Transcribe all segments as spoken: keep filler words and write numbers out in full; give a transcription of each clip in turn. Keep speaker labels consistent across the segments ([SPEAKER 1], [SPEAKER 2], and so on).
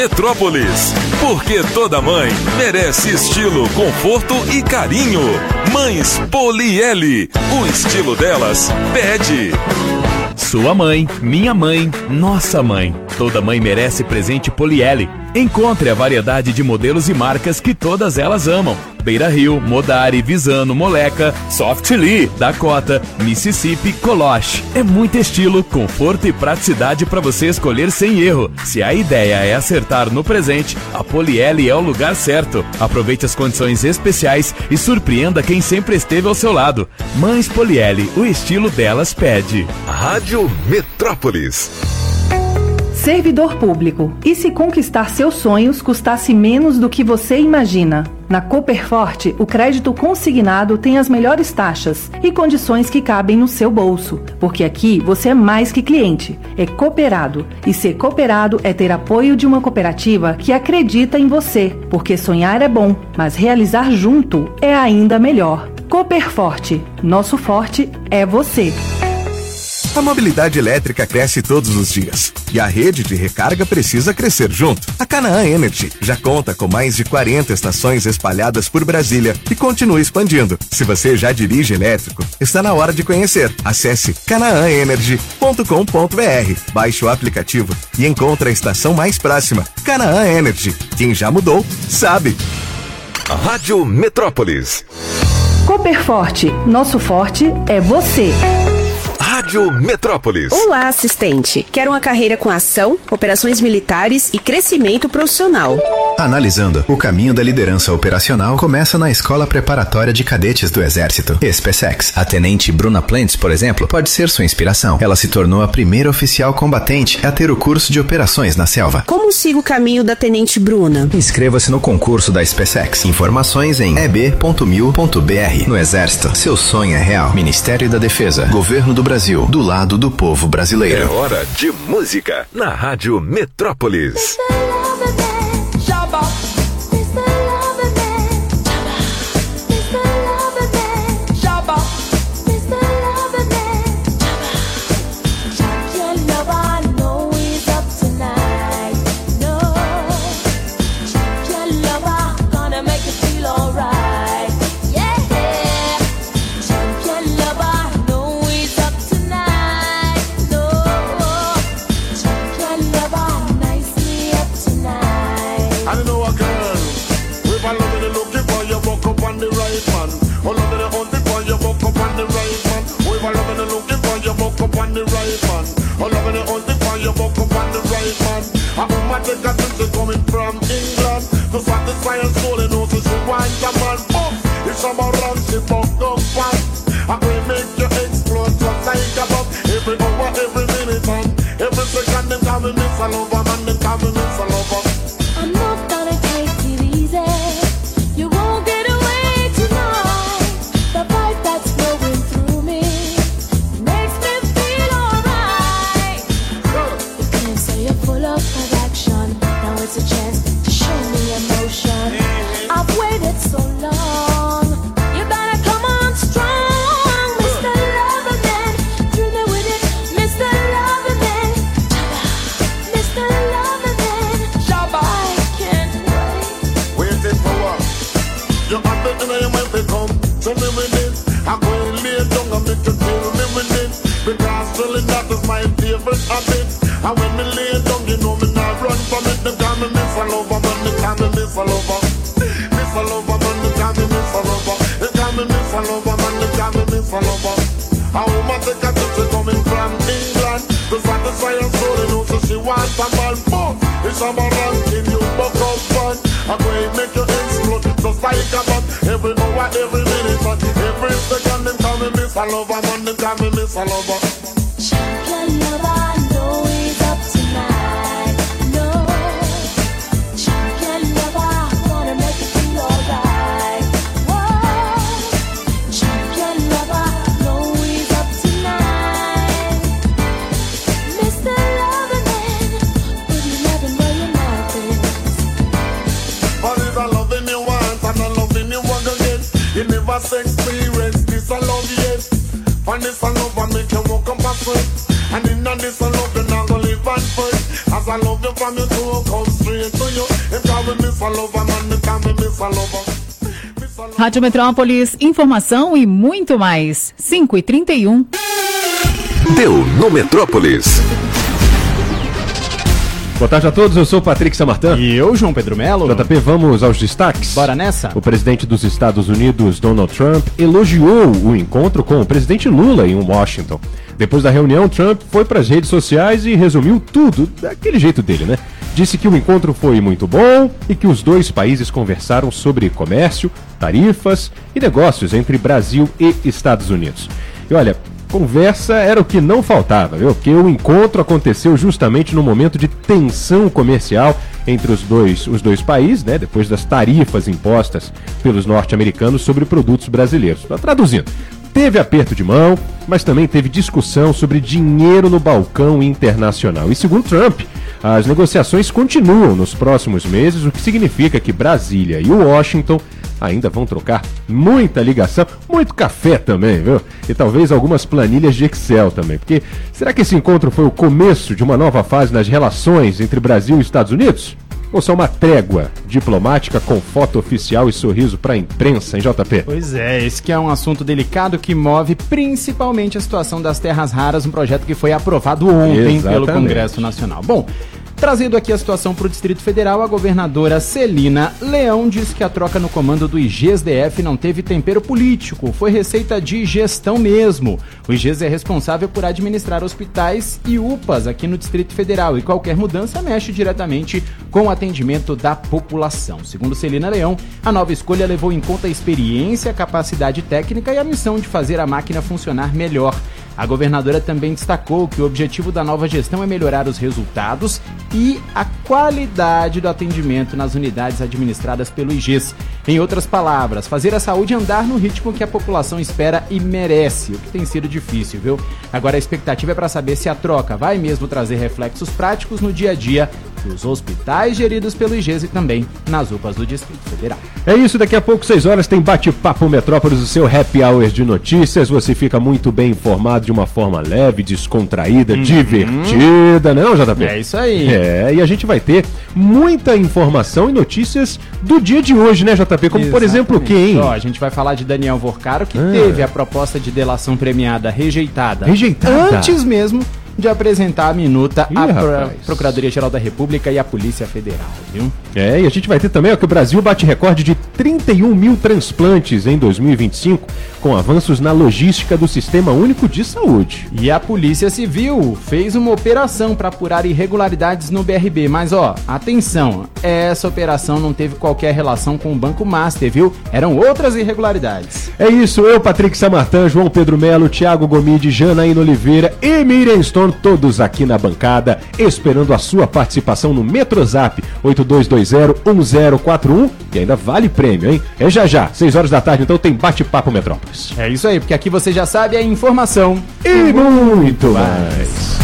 [SPEAKER 1] Metrópolis, porque toda mãe merece estilo, conforto e carinho. Mães Poliele, o estilo delas pede.
[SPEAKER 2] Sua mãe, minha mãe, nossa mãe. Toda mãe merece presente Poliele. Encontre a variedade de modelos e marcas que todas elas amam. Beira Rio, Modari, Visano, Moleca, Softly, Dakota, Mississippi, Coloche. É muito estilo, conforto e praticidade para você escolher sem erro. Se a ideia é acertar no presente, a Poliele é o lugar certo. Aproveite as condições especiais e surpreenda quem sempre esteve ao seu lado. Mães Poliele, o estilo delas pede.
[SPEAKER 1] Rádio Metrópolis.
[SPEAKER 3] Servidor público. E se conquistar seus sonhos custasse menos do que você imagina? Na Cooperforte, o crédito consignado tem as melhores taxas e condições que cabem no seu bolso. Porque aqui você é mais que cliente, é cooperado. E ser cooperado é ter apoio de uma cooperativa que acredita em você. Porque sonhar é bom, mas realizar junto é ainda melhor. Cooperforte. Nosso forte é você.
[SPEAKER 4] A mobilidade elétrica cresce todos os dias e a rede de recarga precisa crescer junto. A Canaã Energy já conta com mais de quarenta estações espalhadas por Brasília e continua expandindo. Se você já dirige elétrico, está na hora de conhecer. Acesse canaã energy ponto com ponto b r, baixe o aplicativo e encontre a estação mais próxima. Canaã Energy. Quem já mudou, sabe.
[SPEAKER 1] Rádio Metrópolis.
[SPEAKER 3] Cooperforte. Nosso forte é você.
[SPEAKER 1] Rádio Metrópolis.
[SPEAKER 5] Olá, assistente. Quer uma carreira com ação, operações militares e crescimento profissional.
[SPEAKER 6] Analisando, o caminho da liderança operacional começa na Escola Preparatória de Cadetes do Exército, SpaceX. A tenente Bruna Plentes, por exemplo, pode ser sua inspiração. Ela se tornou a primeira oficial combatente a ter o curso de operações na selva.
[SPEAKER 5] Como sigo o caminho da tenente Bruna?
[SPEAKER 6] Inscreva-se no concurso da SpaceX. Informações em e b ponto mil ponto b r. No Exército, seu sonho é real. Ministério da Defesa, Governo do Brasil. Do lado do povo brasileiro.
[SPEAKER 1] É hora de música na Rádio Metrópolis.
[SPEAKER 7] Take a trip coming from England to satisfy her soul and know so she wants a man. Oh, if some around she buck up fast, I will make you explode just like a bomb. Every hour, every minute, and every second, them call me Miss a Lover, man, them call me Miss a Lover.
[SPEAKER 8] I'm not gonna take it easy. You won't get away tonight. The vibe that's flowing through me makes me feel alright. You can't say you're full of action. Now it's a chance to show me emotion. I've waited so long. You better come on strong, Mister Loverman. Do me with it, Mister Loverman. Mister Loverman. I can't wait.
[SPEAKER 7] Waiting for what? You have it in your mind to come. Tell me with it. I'm going to lay down and make you feel me with it. Because really that is my favorite habit. And when me lay down, you know me not run from it. Them call me Miss a Lover, man, they call me Miss a Lover. Miss a Lover, man, they call me Miss a Lover. They call me Miss a Lover, man, they call me Miss a Lover. A woman take a trip, she coming from England to satisfy her soul, you know, so she wants a man. But it's a ranking, you buck up fun. I'm going to make you explode just like a bomb. Every hour, every minute, and every second, them call me Miss a Lover, man, they call me Miss a Lover.
[SPEAKER 8] Champion lover, I know he's up tonight. No, champion lover, wanna make you feel alright. Whoa, champion lover, know he's up tonight. Mister Loverman, put your loving where your mouth is.
[SPEAKER 7] But if I loving you once and I'm loving you one again, you never experience this I love yet. And this I love and make you walk up a sweat. And in this I love you not gonna live and fight. As I love you from your toe come straight miss a lover, man, me can me miss a lover.
[SPEAKER 9] Rádio Metrópolis, informação e muito mais. cinco e trinta e um.
[SPEAKER 1] Deu no Metrópolis.
[SPEAKER 10] Boa tarde a todos, eu sou o Patrick Samartan.
[SPEAKER 11] E eu, João Pedro Melo.
[SPEAKER 10] J P, vamos aos destaques?
[SPEAKER 11] Bora nessa?
[SPEAKER 10] O presidente dos Estados Unidos, Donald Trump, elogiou o encontro com o presidente Lula em Washington. Depois da reunião, Trump foi para as redes sociais e resumiu tudo daquele jeito dele, né? Disse que o encontro foi muito bom e que os dois países conversaram sobre comércio, tarifas e negócios entre Brasil e Estados Unidos. E olha, conversa era o que não faltava, viu? Porque o encontro aconteceu justamente no momento de tensão comercial entre os dois, os dois países, né? Depois das tarifas impostas pelos norte-americanos sobre produtos brasileiros. Traduzindo, teve aperto de mão, mas também teve discussão sobre dinheiro no balcão internacional. E segundo Trump, as negociações continuam nos próximos meses, o que significa que Brasília e Washington ainda vão trocar muita ligação, muito café também, viu? E talvez algumas planilhas de Excel também. Porque será que esse encontro foi o começo de uma nova fase nas relações entre Brasil e Estados Unidos? Ou só uma trégua diplomática com foto oficial e sorriso para a imprensa, hein, J P?
[SPEAKER 11] Pois é, esse que é um assunto delicado que move principalmente a situação das terras raras, um projeto que foi aprovado ontem Exatamente. pelo Congresso Nacional. Bom, trazendo aqui a situação para o Distrito Federal, a governadora Celina Leão disse que a troca no comando do I G E S D F não teve tempero político, foi receita de gestão mesmo. O I G E S é responsável por administrar hospitais e U P As aqui no Distrito Federal e qualquer mudança mexe diretamente com o atendimento da população. Segundo Celina Leão, a nova escolha levou em conta a experiência, a capacidade técnica e a missão de fazer a máquina funcionar melhor. A governadora também destacou que o objetivo da nova gestão é melhorar os resultados e a qualidade do atendimento nas unidades administradas pelo I G E S. Em outras palavras, fazer a saúde andar no ritmo que a população espera e merece, o que tem sido difícil, viu? Agora a expectativa é para saber se a troca vai mesmo trazer reflexos práticos no dia a dia dos hospitais geridos pelo I G E S e também nas U P As do Distrito Federal.
[SPEAKER 10] É isso, daqui a pouco, seis horas, tem Bate-Papo Metrópolis, o seu happy hour de notícias. Você fica muito bem informado de uma forma leve, descontraída, uhum. divertida, não, J P?
[SPEAKER 11] É isso aí.
[SPEAKER 10] É, e a gente vai ter muita informação e notícias do dia de hoje, né, J P? Como, Exatamente. por exemplo, o quê, hein?
[SPEAKER 11] Ó, a gente vai falar de Daniel Vorcaro, que ah. teve a proposta de delação premiada rejeitada.
[SPEAKER 10] Rejeitada?
[SPEAKER 11] Antes mesmo de apresentar a minuta
[SPEAKER 10] Ih,
[SPEAKER 11] à
[SPEAKER 10] rapaz.
[SPEAKER 11] Procuradoria-Geral da República e à Polícia Federal, viu?
[SPEAKER 10] É, e a gente vai ter também ó, que o Brasil bate recorde de trinta e um mil transplantes em dois mil e vinte e cinco, com avanços na logística do Sistema Único de Saúde.
[SPEAKER 11] E a Polícia Civil fez uma operação para apurar irregularidades no B R B, mas ó, atenção, essa operação não teve qualquer relação com o Banco Master, viu? Eram outras irregularidades.
[SPEAKER 10] É isso, eu, Patrick Samartan, João Pedro Melo, Thiago Gomide, Janaína Oliveira e Miriam Stone, todos aqui na bancada, esperando a sua participação no Metrozap oito dois dois zero um zero quatro um, e ainda vale prêmio, hein? É já já, seis horas da tarde, então tem Bate-Papo Metrópolis.
[SPEAKER 11] É isso aí, porque aqui você já sabe a informação
[SPEAKER 10] e muito mais.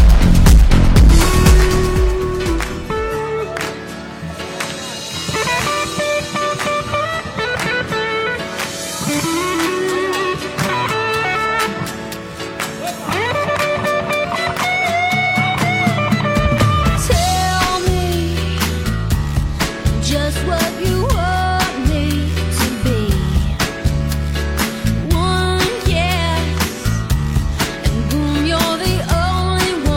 [SPEAKER 8] One, yes, and boom, you're the only one.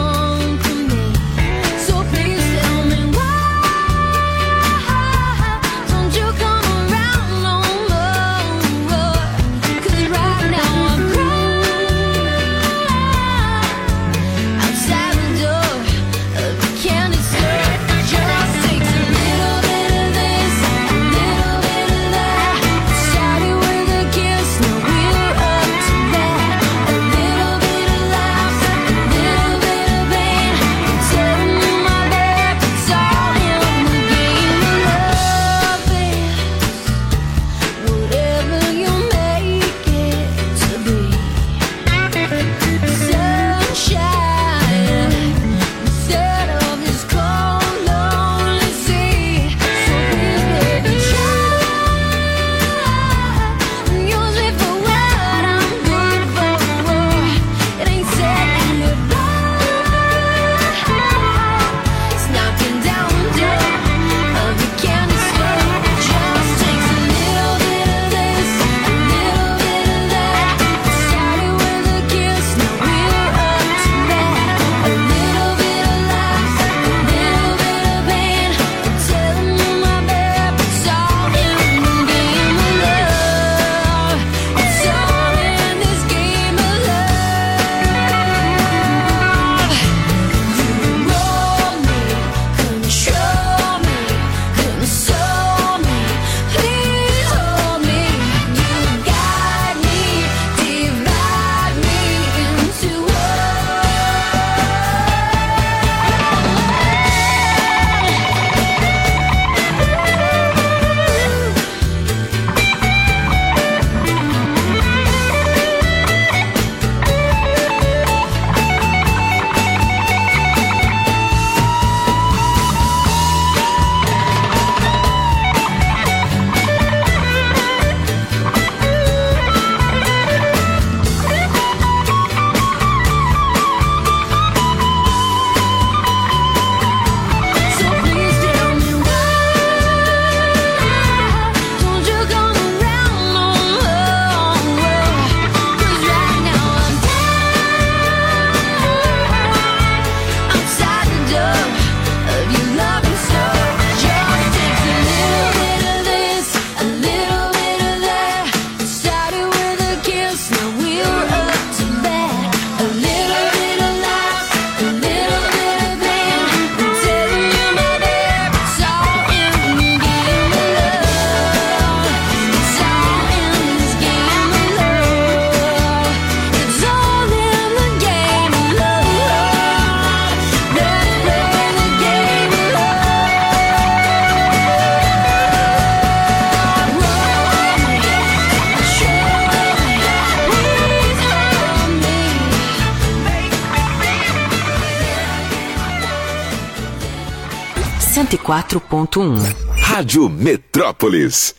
[SPEAKER 12] cento e quatro ponto um.
[SPEAKER 1] Rádio Metrópolis.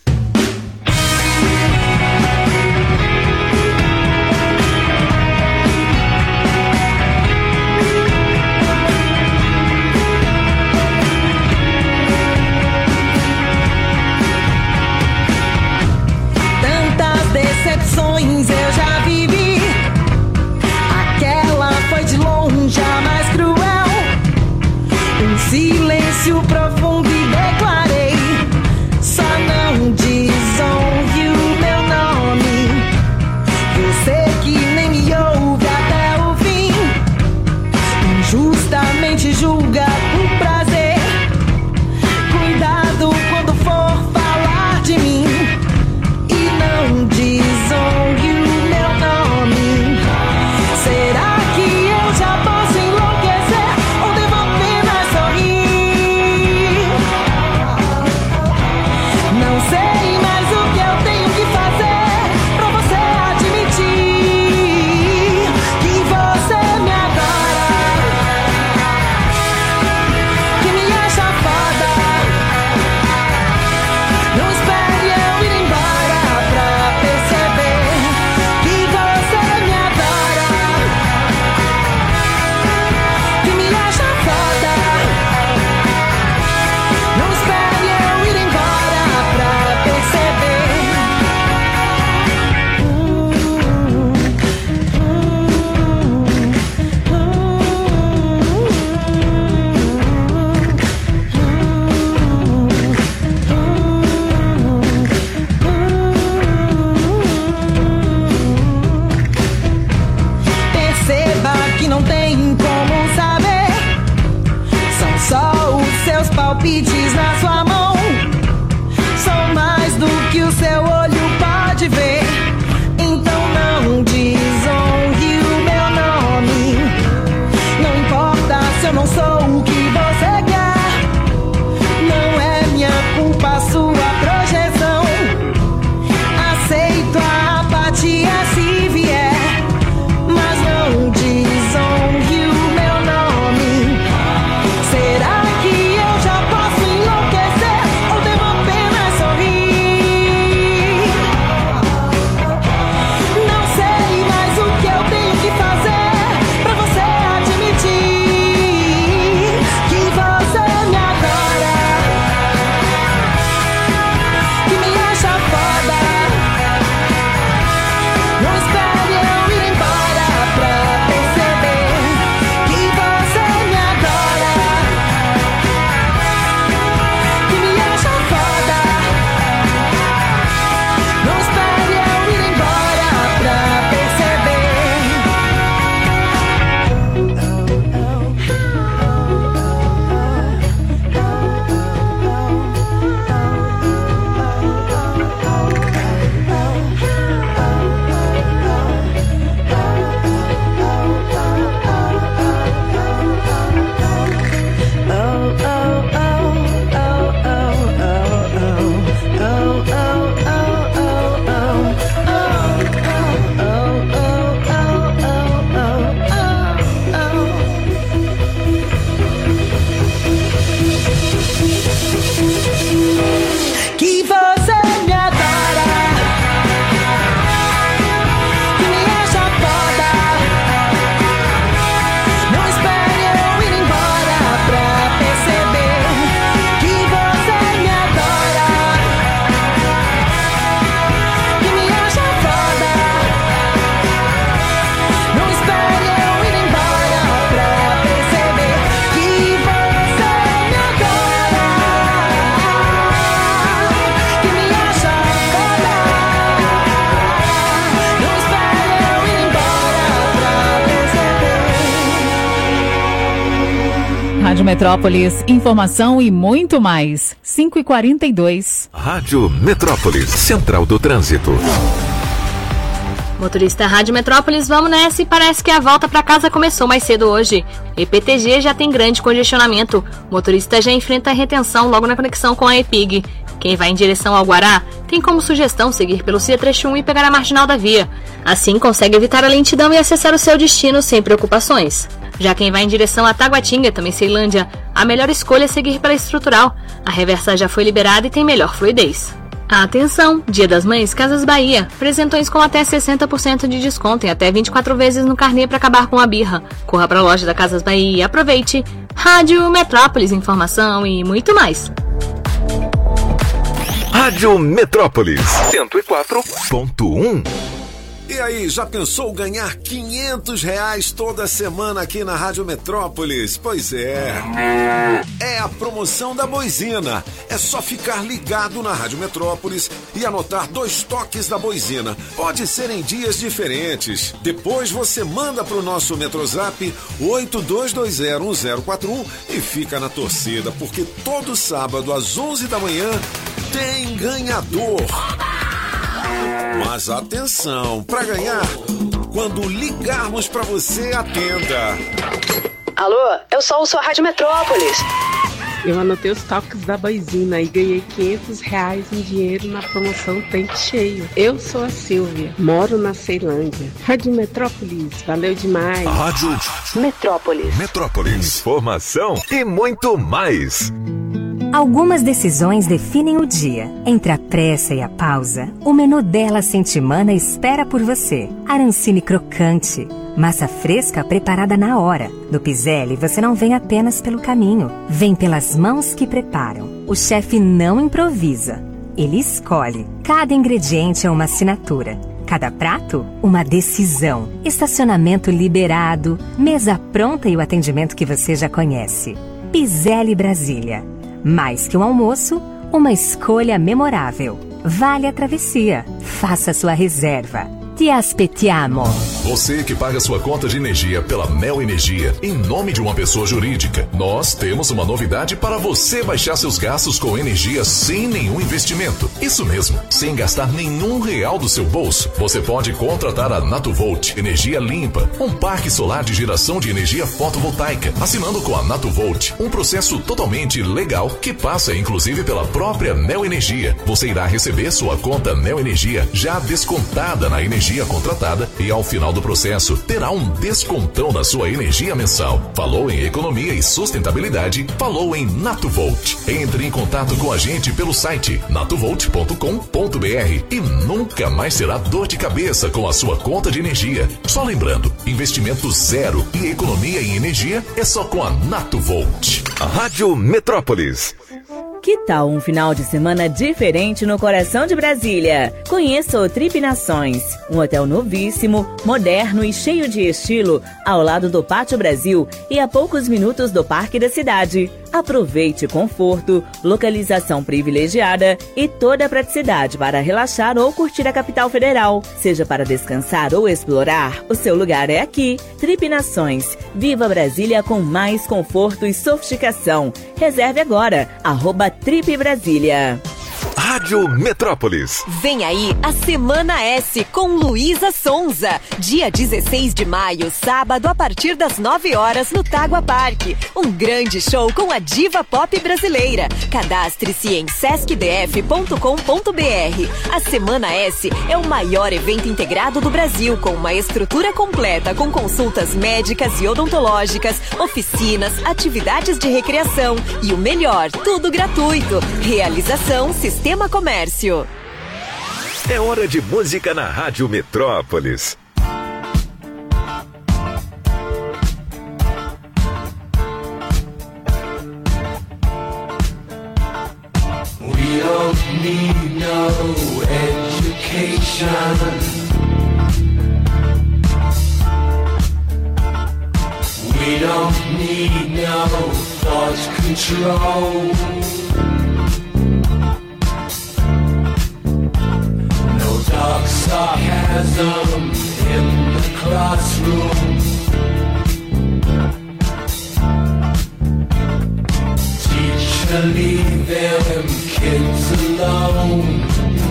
[SPEAKER 13] Tantas decepções eu já vivi. Aquela foi de longe a mais cruel. Um silêncio profundo e declarei: só não desonre o meu nome. Você que nem me ouve até o fim, injustamente julga com prazer. Cuidado quando for falar de mim e não desonre o meu nome. Será que eu já posso enlouquecer ou devo apenas sorrir? Não sei mais o que eu tenho que fazer pra você admitir que você me adora, que me acha foda. Não espere eu ir embora pra perceber que você me adora, que me acha foda. Não espere eu ir embora pra perceber. Perceba que não tem como saber. São só os seus palpites na sua mão. São mais do que o seu olho pode ver. Então não desonre o meu nome. Não importa se eu não sou o que você quer. Não é minha culpa a sua projeção. Aceito a apatia se vier, mas não desonre o meu nome. Será que eu já posso enlouquecer ou devo apenas sorrir? Não sei mais o que eu tenho que fazer pra você admitir que você me adora, que me acha foda. Não espere eu ir embora pra perceber que você me adora, que me acha foda. Não espere eu ir embora pra perceber. Que você me adora, que me acha foda. Não espere eu ir embora pra perceber que você me adora, que me acha foda. Não espere eu ir embora pra perceber que você me adora, que me acha foda. Não espere eu ir embora pra perceber.
[SPEAKER 9] Rádio Metrópolis, informação e muito mais. cinco e quarenta e dois.
[SPEAKER 1] Rádio Metrópolis, Central do Trânsito.
[SPEAKER 14] Motorista Rádio Metrópolis, vamos nessa e parece que a volta para casa começou mais cedo hoje. E P T G já tem grande congestionamento. O motorista já enfrenta a retenção logo na conexão com a E P I G. Quem vai em direção ao Guará tem como sugestão seguir pelo C trecho um e pegar a marginal da via. Assim consegue evitar a lentidão e acessar o seu destino sem preocupações. Já quem vai em direção a Taguatinga, também Ceilândia, a melhor escolha é seguir pela estrutural. A reversa já foi liberada e tem melhor fluidez. Atenção! Dia das Mães, Casas Bahia. Presentões com até sessenta por cento de desconto e até vinte e quatro vezes no carnê para acabar com a birra. Corra para a loja da Casas Bahia e aproveite. Rádio Metrópolis, informação e muito mais.
[SPEAKER 1] Rádio Metrópolis cento e quatro ponto um.
[SPEAKER 12] E aí, já pensou ganhar quinhentos reais toda semana aqui na Rádio Metrópolis? Pois é. É a promoção da Boizina. É só ficar ligado na Rádio Metrópolis e anotar dois toques da Boizina. Pode ser em dias diferentes. Depois você manda pro nosso Metrozap oito dois dois zero um zero quatro um e fica na torcida, porque todo sábado às onze da manhã tem ganhador. Mas atenção, para ganhar, quando ligarmos para você, atenda.
[SPEAKER 15] Alô, eu sou sua Rádio Metrópolis.
[SPEAKER 16] Eu anotei os toques da Boizina e ganhei quinhentos reais em dinheiro na promoção Tanque Cheio. Eu sou a Silvia, moro na Ceilândia. Rádio Metrópolis, valeu demais.
[SPEAKER 1] Rádio
[SPEAKER 15] Metrópolis.
[SPEAKER 1] Metrópolis. Informação e muito mais.
[SPEAKER 17] Algumas decisões definem o dia. Entre a pressa e a pausa, o menu Della Sentimana espera por você. Arancine crocante, massa fresca preparada na hora. No Piselli, você não vem apenas pelo caminho, vem pelas mãos que preparam. O chefe não improvisa, ele escolhe. Cada ingrediente é uma assinatura. Cada prato, uma decisão. Estacionamento liberado, mesa pronta e o atendimento que você já conhece. Piselli Brasília. Mais que um almoço, uma escolha memorável. Vale a travessia. Faça sua reserva. Ti aspettiamo.
[SPEAKER 1] Você que paga sua conta de energia pela Mel Energia em nome de uma pessoa jurídica, nós temos uma novidade para você baixar seus gastos com energia sem nenhum investimento. Isso mesmo, sem gastar nenhum real do seu bolso. Você pode contratar a Natuvolt Energia Limpa, um parque solar de geração de energia fotovoltaica, assinando com a Natuvolt, um processo totalmente legal que passa inclusive pela própria Mel Energia. Você irá receber sua conta Mel Energia já descontada na energia contratada e ao final do processo terá um descontão na sua energia mensal. Falou em economia e sustentabilidade? Falou em Natuvolt. Entre em contato com a gente pelo site natuvolt ponto com ponto br e nunca mais terá dor de cabeça com a sua conta de energia. Só lembrando, investimento zero e economia em energia é só com a Natuvolt. A Rádio Metrópolis.
[SPEAKER 18] Que tal um final de semana diferente no coração de Brasília? Conheça o Trip Nações, um hotel novíssimo, moderno e cheio de estilo, ao lado do Pátio Brasil e a poucos minutos do Parque da Cidade. Aproveite conforto, localização privilegiada e toda a praticidade para relaxar ou curtir a capital federal. Seja para descansar ou explorar, o seu lugar é aqui. Trip Nações. Viva Brasília com mais conforto e sofisticação. Reserve agora, arroba Trip Brasília.
[SPEAKER 1] Rádio Metrópolis.
[SPEAKER 19] Vem aí a Semana S com Luísa Sonza. Dia dezesseis de maio, sábado, a partir das nove horas, no Tagua Parque. Um grande show com a diva pop brasileira. Cadastre-se em sesc d f ponto com ponto b r. A Semana S é o maior evento integrado do Brasil, com uma estrutura completa, com consultas médicas e odontológicas, oficinas, atividades de recreação e o melhor, tudo gratuito. Realização Sistema Comércio.
[SPEAKER 1] É hora de música na Rádio Metrópolis.
[SPEAKER 20] We don't need no education. We don't need no thought control. Dark sarcasm in the classroom. Teacher, leave them kids alone.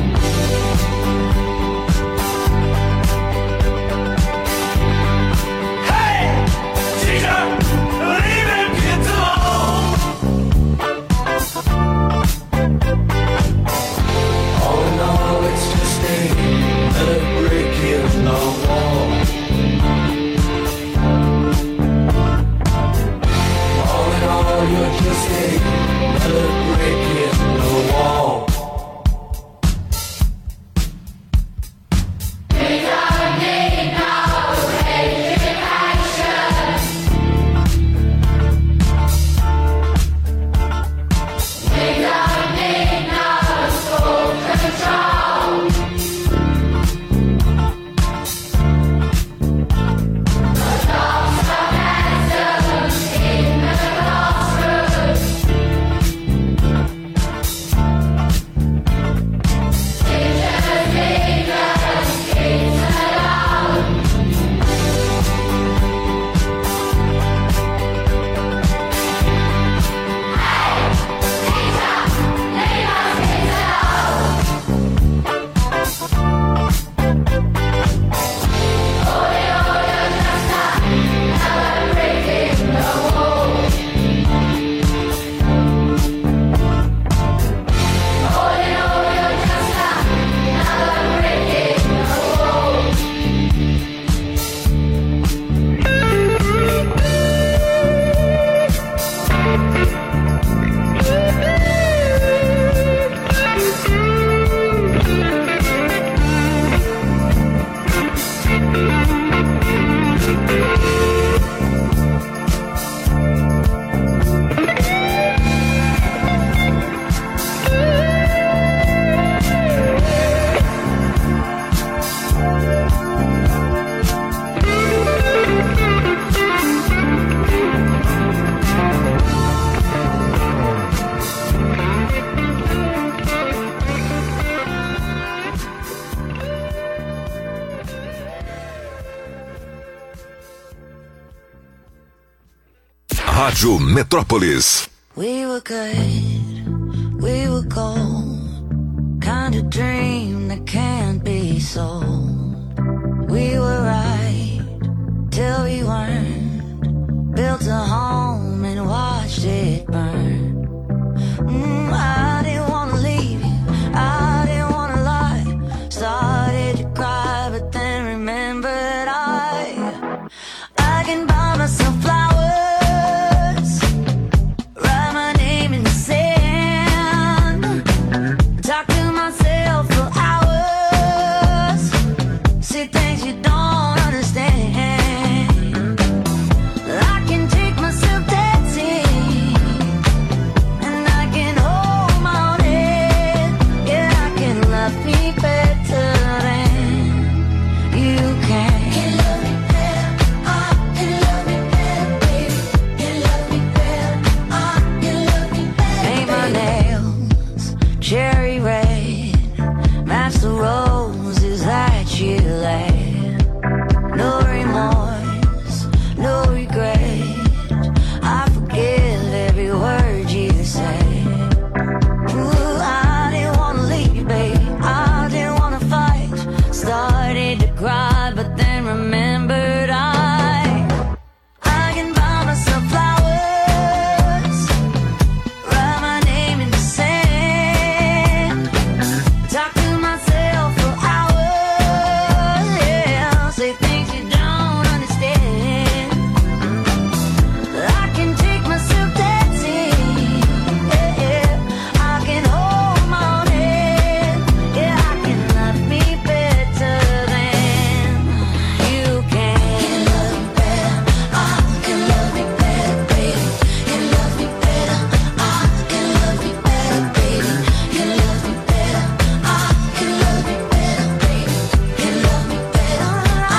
[SPEAKER 20] Hey! Teacher, leave them kids alone.
[SPEAKER 12] Rádio Metrópolis.
[SPEAKER 21] We were good, we were gold, kind of dream that can't be sold. We were right till we weren't, built a home and watched it burn. Mm, I didn't wanna leave you, I didn't wanna lie, started to cry but then remembered I I can buy myself flowers, talk to myself for hours, see things you don't understand. I can take myself dancing, and I can hold my own head. Yeah, I can love me better than you can. Can love me better, I can love me better, baby. Can love me better, I can love me better. Paint my nails cherry red, match the roses that you laid. No remorse, no regret, I forgive every word you say. Ooh, I didn't wanna leave you, babe, I didn't wanna fight, started to cry but then remembered I I can buy myself flowers, write my name in the sand, talk to myself for hours, yeah, say things you don't understand. I can take myself dancing, yeah, yeah, I can hold my own head, yeah, I can love me better than you can. Can love me better, I can love me better, baby. Can love me better, I can love me better, baby. Can love me better, I can love me better, baby. Can love me better, I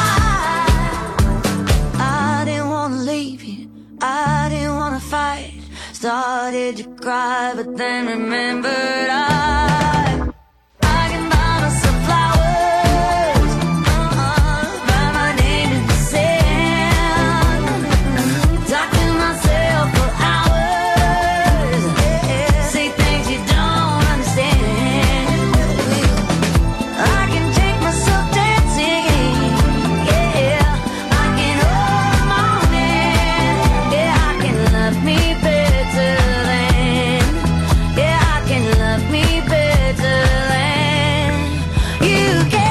[SPEAKER 21] I didn't wanna leave you, I didn't wanna fight, started to cry but then remembered I I can buy myself flowers, uh-uh, write my name in the sand, talk to myself for hours, yeah, say things you don't understand. I can take myself dancing, yeah, I can hold my own hand, yeah, I can love me better than, yeah, I can love me better than you can.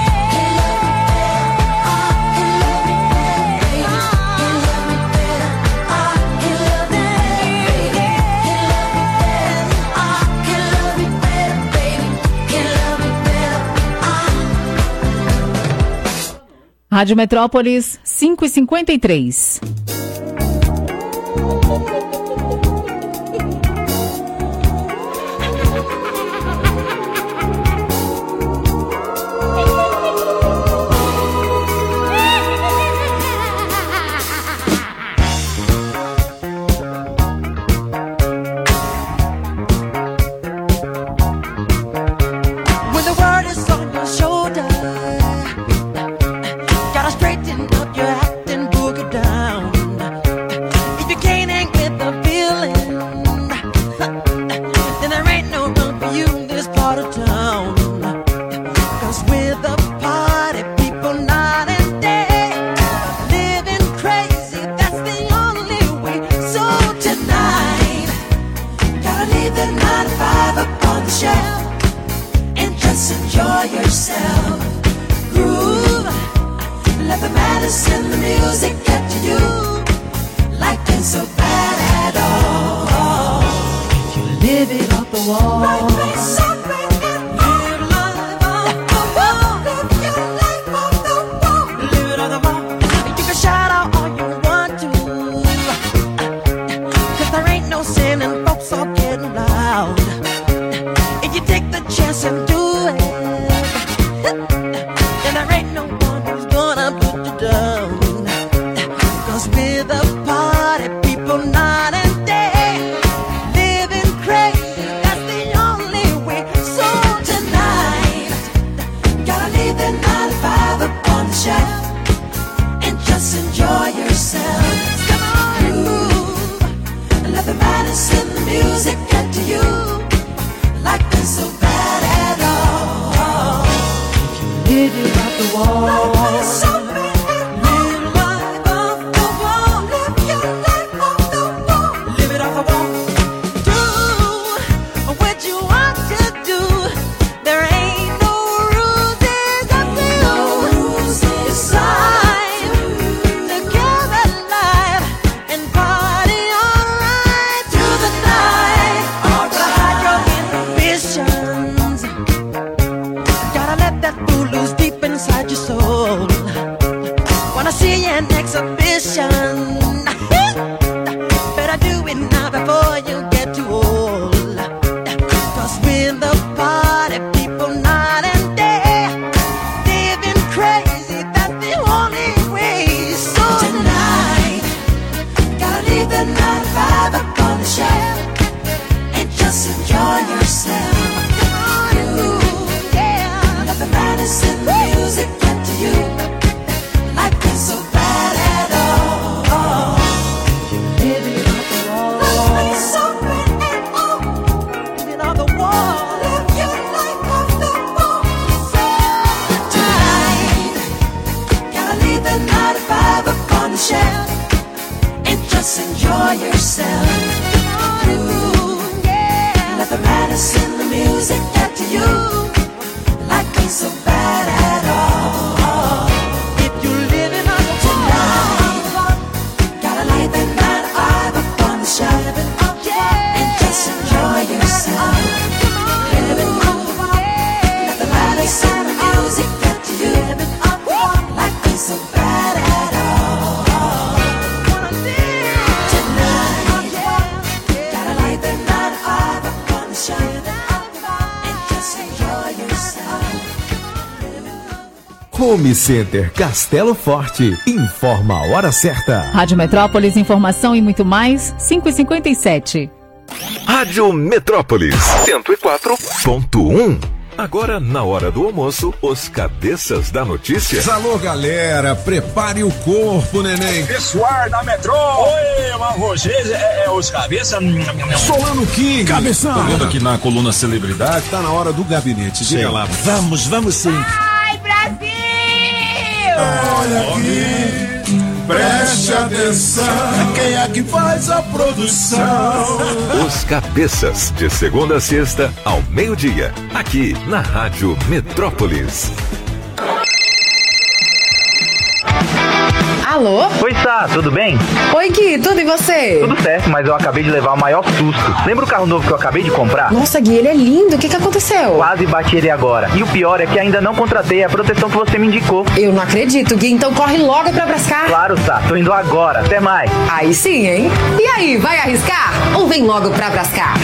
[SPEAKER 9] Rádio Metrópolis, cinco e cinquenta e três.
[SPEAKER 13] When the world is on your shoulder, gotta straighten up your act and boogie down. If you can't hang with the feeling, then there ain't no room for you in this part of town. Cause we're the party people night and day, living crazy, that's the only way. So tonight, gotta leave the nine to five up on the shelf and just enjoy yourself. Groove, let the medicine, the music get to you. Life ain't so bad at all if you live it off the wall. Life ain't so bad at all. Live life off the wall. Live your life off the wall. Live it on the wall. You can shout out all you want to, cause there ain't no sin and folks are getting loud. If you take the chance and do it, then there ain't no one who's gonna put you down. Cause we're the party people night and day, living crazy, that's the only way. So tonight, gotta leave the nine to five up on the shelf and just enjoy yourself. Come on and move,
[SPEAKER 20] Living off the wall. Live life off the wall. Live your life off the wall. Live it off the wall.
[SPEAKER 13] Do what you want to do. There ain't no rules, it's up to you. It's time to get alive and party alright through the night. Hide your inhibitions. Gotta let that fool loose deep inside your soul. Wanna see an exhibition? Better do it now before you get too old. Cause we're the party people night and day. Living crazy, that's the only way. So tonight, gotta leave the nine to five up on the shelf and just enjoy yourself. You, yeah. Let the madness in the music get to you. Life ain't so bad at all. Living off the wall. Life ain't so bad at all. Living off the wall. Live your life off the wall. So tonight, gotta leave the nine to five up on the shelf and just enjoy yourself. You, yeah. Let the madness in the music get to you. Life ain't so bad at all. If you're living on the tonight, gotta lay the nine to five up on the shelf and just enjoy yourself. Living on the wall. Let the madness in the music get to you. Life ain't so bad at all. Tonight, gotta lay the nine to five up on the shelf and just enjoy yourself.
[SPEAKER 4] Home Center Castelo Forte. Informa a hora certa.
[SPEAKER 9] Rádio Metrópolis, informação e muito mais, cinco e cinquenta e sete.
[SPEAKER 1] Rádio Metrópolis cento e quatro ponto um. Agora, na hora do almoço, os cabeças da notícia.
[SPEAKER 12] Alô, galera, prepare o corpo, neném.
[SPEAKER 2] Pessoal da Metrô. Oi, mas vocês é, é os cabeças.
[SPEAKER 12] Solano King.
[SPEAKER 2] Cabeção.
[SPEAKER 12] Tô vendo aqui na coluna celebridade, tá na hora do gabinete. Diga lá.
[SPEAKER 2] Vamos, vamos sim.
[SPEAKER 13] Ai, Brasil!
[SPEAKER 2] Olha aqui, preste atenção. Quem é que faz a produção?
[SPEAKER 1] Os cabeças, de segunda a sexta, ao meio-dia, aqui na Rádio Metrópolis.
[SPEAKER 22] Alô?
[SPEAKER 23] Oi, Sá, tudo bem?
[SPEAKER 22] Oi, Gui, tudo e você?
[SPEAKER 23] Tudo certo, mas eu acabei de levar o maior susto. Lembra o carro novo que eu acabei de comprar?
[SPEAKER 22] Nossa, Gui, ele é lindo. O que que aconteceu?
[SPEAKER 23] Quase bati ele agora. E o pior é que ainda não contratei a proteção que você me indicou.
[SPEAKER 22] Eu não acredito, Gui. Então corre logo pra Brascar.
[SPEAKER 23] Claro, Sá. Tô indo agora. Até mais.
[SPEAKER 22] Aí sim, hein? E aí, vai arriscar? Ou vem logo pra Brascar?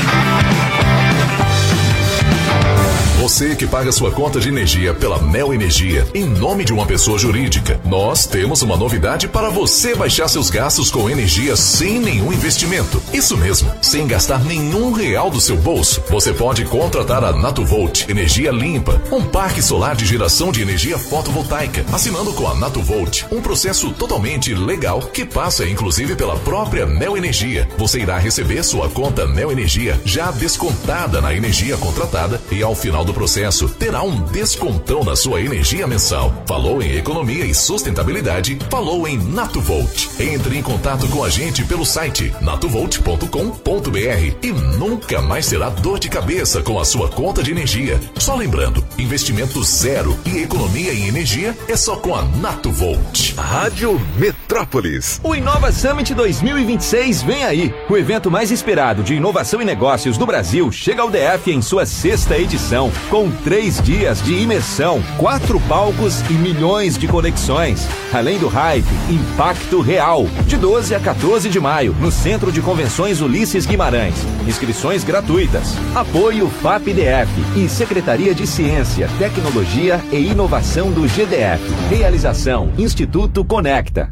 [SPEAKER 1] Você que paga sua conta de energia pela Mel Energia, em nome de uma pessoa jurídica, nós temos uma novidade para você baixar seus gastos com energia sem nenhum investimento. Isso mesmo, sem gastar nenhum real do seu bolso. Você pode contratar a Natuvolt Energia Limpa, um parque solar de geração de energia fotovoltaica, assinando com a Natuvolt, um processo totalmente legal que passa inclusive pela própria Mel Energia. Você irá receber sua conta Mel Energia já descontada na energia contratada e ao final do processo terá um descontão na sua energia mensal. Falou em economia e sustentabilidade? Falou em Natuvolt. Entre em contato com a gente pelo site natuvolt ponto com ponto br e nunca mais terá dor de cabeça com a sua conta de energia. Só lembrando, investimento zero e economia em energia é só com a Natuvolt. Rádio Metrópolis.
[SPEAKER 24] O Inova Summit dois mil e vinte e seis vem aí. O evento mais esperado de inovação e negócios do Brasil chega ao D F em sua sexta edição, com três dias de imersão, quatro palcos e milhões de conexões. Além do hype, impacto real. De doze a quatorze de maio, no Centro de Convenções Ulisses Guimarães. Inscrições gratuitas. Apoio F A P D F e Secretaria de Ciência, Tecnologia e Inovação do G D F. Realização Instituto Conecta.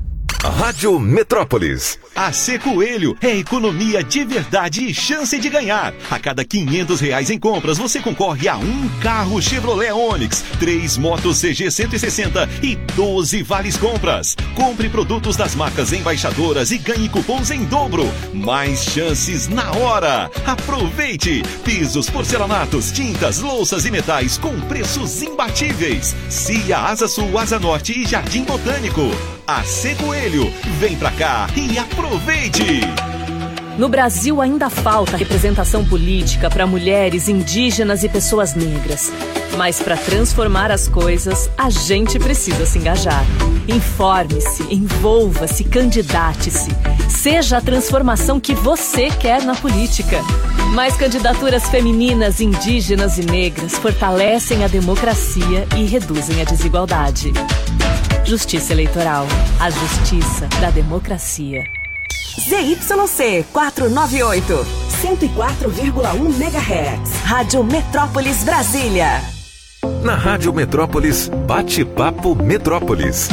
[SPEAKER 12] Rádio Metrópolis.
[SPEAKER 3] A C Coelho é economia de verdade e chance de ganhar. A cada quinhentos reais em compras, você concorre a um carro Chevrolet Onix, três motos C G cento e sessenta e doze vales compras. Compre produtos das marcas embaixadoras e ganhe cupons em dobro. Mais chances na hora. Aproveite! Pisos, porcelanatos, tintas, louças e metais com preços imbatíveis. Cia, Asa Sul, Asa Norte e Jardim Botânico. A C Coelho, vem pra cá e aproveite!
[SPEAKER 5] No Brasil ainda falta representação política para mulheres, indígenas e pessoas negras. Mas para transformar as coisas, a gente precisa se engajar. Informe-se, envolva-se, candidate-se. Seja a transformação que você quer na política. Mais candidaturas femininas, indígenas e negras fortalecem a democracia e reduzem a desigualdade. Justiça Eleitoral. A justiça da democracia.
[SPEAKER 6] Z Y C quatrocentos e noventa e oito, cento e quatro vírgula um megahertz. Rádio Metrópolis Brasília.
[SPEAKER 12] Na Rádio Metrópolis, Bate-Papo Metrópolis.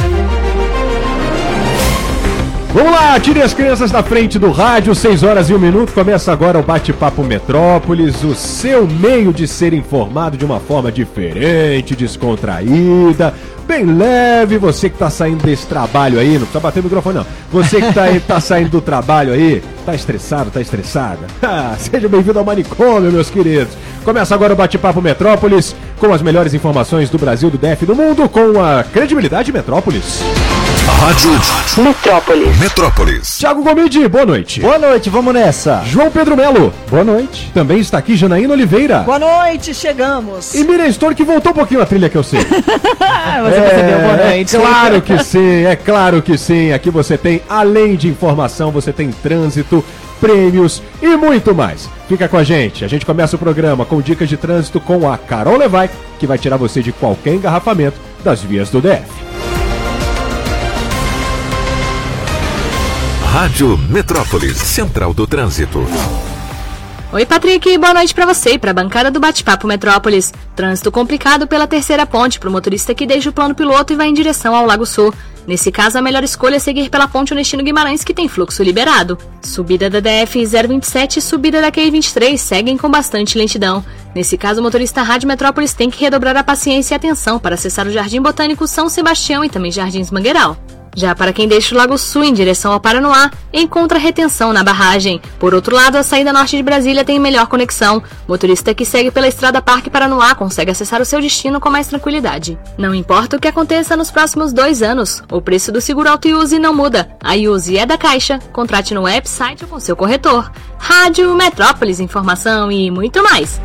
[SPEAKER 10] Vamos lá, tire as crianças da frente do rádio, seis horas e um minuto, começa agora o Bate-Papo Metrópolis, o seu meio de ser informado de uma forma diferente, descontraída, bem leve. Você que tá saindo desse trabalho aí, não precisa bater o microfone não, você que tá, aí, tá saindo do trabalho aí, tá estressado, tá estressada, ah, seja bem-vindo ao manicômio, meus queridos. Começa agora o Bate-Papo Metrópolis, com as melhores informações do Brasil, do D F e do mundo, com a credibilidade Metrópolis.
[SPEAKER 12] Rádio Metrópolis. Metrópolis.
[SPEAKER 10] Thiago Gomide, boa noite.
[SPEAKER 7] Boa noite, vamos nessa.
[SPEAKER 10] João Pedro Melo, boa noite. Também está aqui Janaína Oliveira.
[SPEAKER 25] Boa noite, chegamos.
[SPEAKER 10] E Miriam Storr, que voltou um pouquinho a trilha que eu sei.
[SPEAKER 25] Você é, percebeu, boa noite.
[SPEAKER 10] É claro que sim, é claro que sim. Aqui você tem, além de informação, você tem trânsito, prêmios e muito mais. Fica com a gente. A gente começa o programa com dicas de trânsito com a Carol Levai, que vai tirar você de qualquer engarrafamento das vias do D F.
[SPEAKER 12] Rádio Metrópolis, Central do Trânsito.
[SPEAKER 14] Oi, Patrick, boa noite pra você e pra bancada do Bate-Papo Metrópolis. Trânsito complicado pela terceira ponte pro motorista que deixa o plano piloto e vai em direção ao Lago Sul. Nesse caso, a melhor escolha é seguir pela ponte Onestino Guimarães, que tem fluxo liberado. Subida da D F zero vinte e sete e subida da Q I vinte e três seguem com bastante lentidão. Nesse caso, o motorista Rádio Metrópolis tem que redobrar a paciência e atenção para acessar o Jardim Botânico São Sebastião e também Jardins Mangueiral. Já para quem deixa o Lago Sul em direção ao Paranoá, encontra retenção na barragem. Por outro lado, a saída norte de Brasília tem melhor conexão. Motorista que segue pela estrada Parque Paranoá consegue acessar o seu destino com mais tranquilidade. Não importa o que aconteça nos próximos dois anos, o preço do seguro Auto Use não muda. A Use é da Caixa. Contrate no website ou com seu corretor. Rádio Metrópolis, informação e muito mais.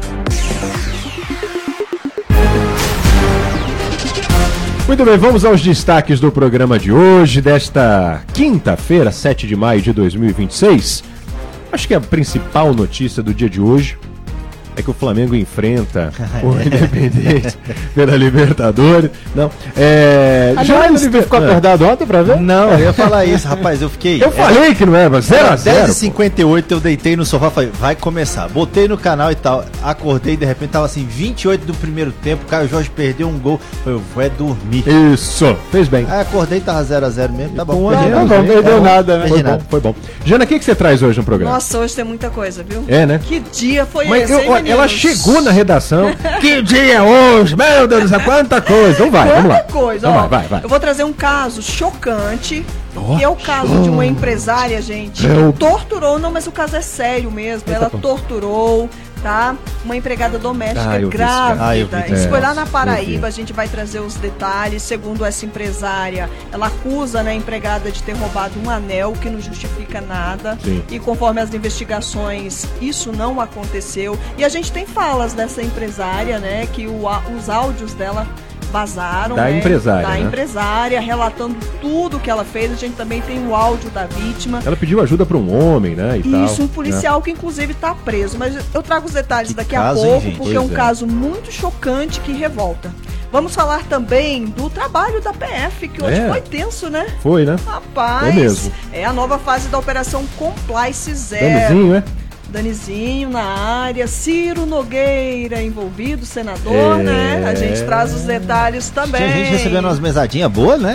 [SPEAKER 10] Muito bem, vamos aos destaques do programa de hoje, desta quinta-feira, sete de maio de dois mil e vinte e seis. Acho que a principal notícia do dia de hoje é que o Flamengo enfrenta o Independente pela Libertadores. Não, é...
[SPEAKER 7] Ah, já você Liber... ficou acordado ontem pra ver?
[SPEAKER 26] Não, eu ia falar isso, rapaz, eu fiquei...
[SPEAKER 10] Eu falei que não era, zero a zero.
[SPEAKER 26] dez e cinquenta e oito eu deitei no sofá, falei, vai começar. Botei no canal e tal, acordei, de repente tava assim, vinte e oito do primeiro tempo, o Caio Jorge perdeu um gol, falei, eu vou é dormir.
[SPEAKER 10] Isso, fez bem.
[SPEAKER 26] Aí acordei, tava zero a zero mesmo, tá bom.
[SPEAKER 10] Não, não, não, não deu nada, né? Foi bom, foi bom. Jana, o que, que você traz hoje no programa?
[SPEAKER 25] Nossa, hoje tem muita coisa, viu?
[SPEAKER 10] É, né?
[SPEAKER 25] Que dia foi
[SPEAKER 10] Mas
[SPEAKER 25] esse,
[SPEAKER 10] eu,
[SPEAKER 25] hein,
[SPEAKER 10] ela chegou na redação. Que dia é hoje? Meu Deus do céu, quanta coisa. Então vai,
[SPEAKER 25] quanta
[SPEAKER 10] vamos lá.
[SPEAKER 25] coisa,
[SPEAKER 10] então
[SPEAKER 25] ó.
[SPEAKER 10] Vai, vai, vai.
[SPEAKER 25] Eu vou trazer um caso chocante,
[SPEAKER 10] oh,
[SPEAKER 25] que é o caso
[SPEAKER 10] oh.
[SPEAKER 25] de uma empresária, gente,
[SPEAKER 10] Eu...
[SPEAKER 25] que torturou, não, mas o caso é sério mesmo.
[SPEAKER 10] Eita,
[SPEAKER 25] ela
[SPEAKER 10] pô.
[SPEAKER 25] torturou, tá? Uma empregada doméstica
[SPEAKER 10] Ah, eu vi isso,
[SPEAKER 25] grávida.
[SPEAKER 10] cara. Ah, eu vi.
[SPEAKER 25] Isso
[SPEAKER 10] É,
[SPEAKER 25] foi lá na
[SPEAKER 10] eu
[SPEAKER 25] Paraíba,
[SPEAKER 10] vi.
[SPEAKER 25] a gente vai trazer os detalhes. Segundo essa empresária, ela acusa, né, a empregada de ter roubado um anel que não justifica nada.
[SPEAKER 10] Sim.
[SPEAKER 25] E conforme as investigações, isso não aconteceu. E a gente tem falas dessa empresária, né, que o, á- os áudios dela vazaram,
[SPEAKER 10] Da
[SPEAKER 25] né,
[SPEAKER 10] empresária,
[SPEAKER 25] da
[SPEAKER 10] né?
[SPEAKER 25] empresária, relatando tudo que ela fez. A gente também tem o áudio da vítima.
[SPEAKER 10] Ela pediu ajuda pra um homem, né? E tal,
[SPEAKER 25] Isso, um
[SPEAKER 10] né?
[SPEAKER 25] policial que inclusive tá preso. Mas eu trago os detalhes daqui a
[SPEAKER 26] caso, hein,
[SPEAKER 25] pouco,
[SPEAKER 26] gente?
[SPEAKER 25] porque é um
[SPEAKER 10] Pois é.
[SPEAKER 25] caso muito chocante que revolta. Vamos falar também do trabalho da P F, que hoje
[SPEAKER 10] É.
[SPEAKER 25] foi tenso, né?
[SPEAKER 10] Foi, né?
[SPEAKER 25] Rapaz,
[SPEAKER 10] É mesmo.
[SPEAKER 25] é a nova fase da Operação Complice Zero.
[SPEAKER 10] Danizinho, é?
[SPEAKER 25] Danizinho na área, Ciro Nogueira envolvido, senador,
[SPEAKER 26] É.
[SPEAKER 25] né? A gente traz os detalhes também.
[SPEAKER 26] Tinha gente recebendo umas mesadinhas boas, né?
[SPEAKER 25] É,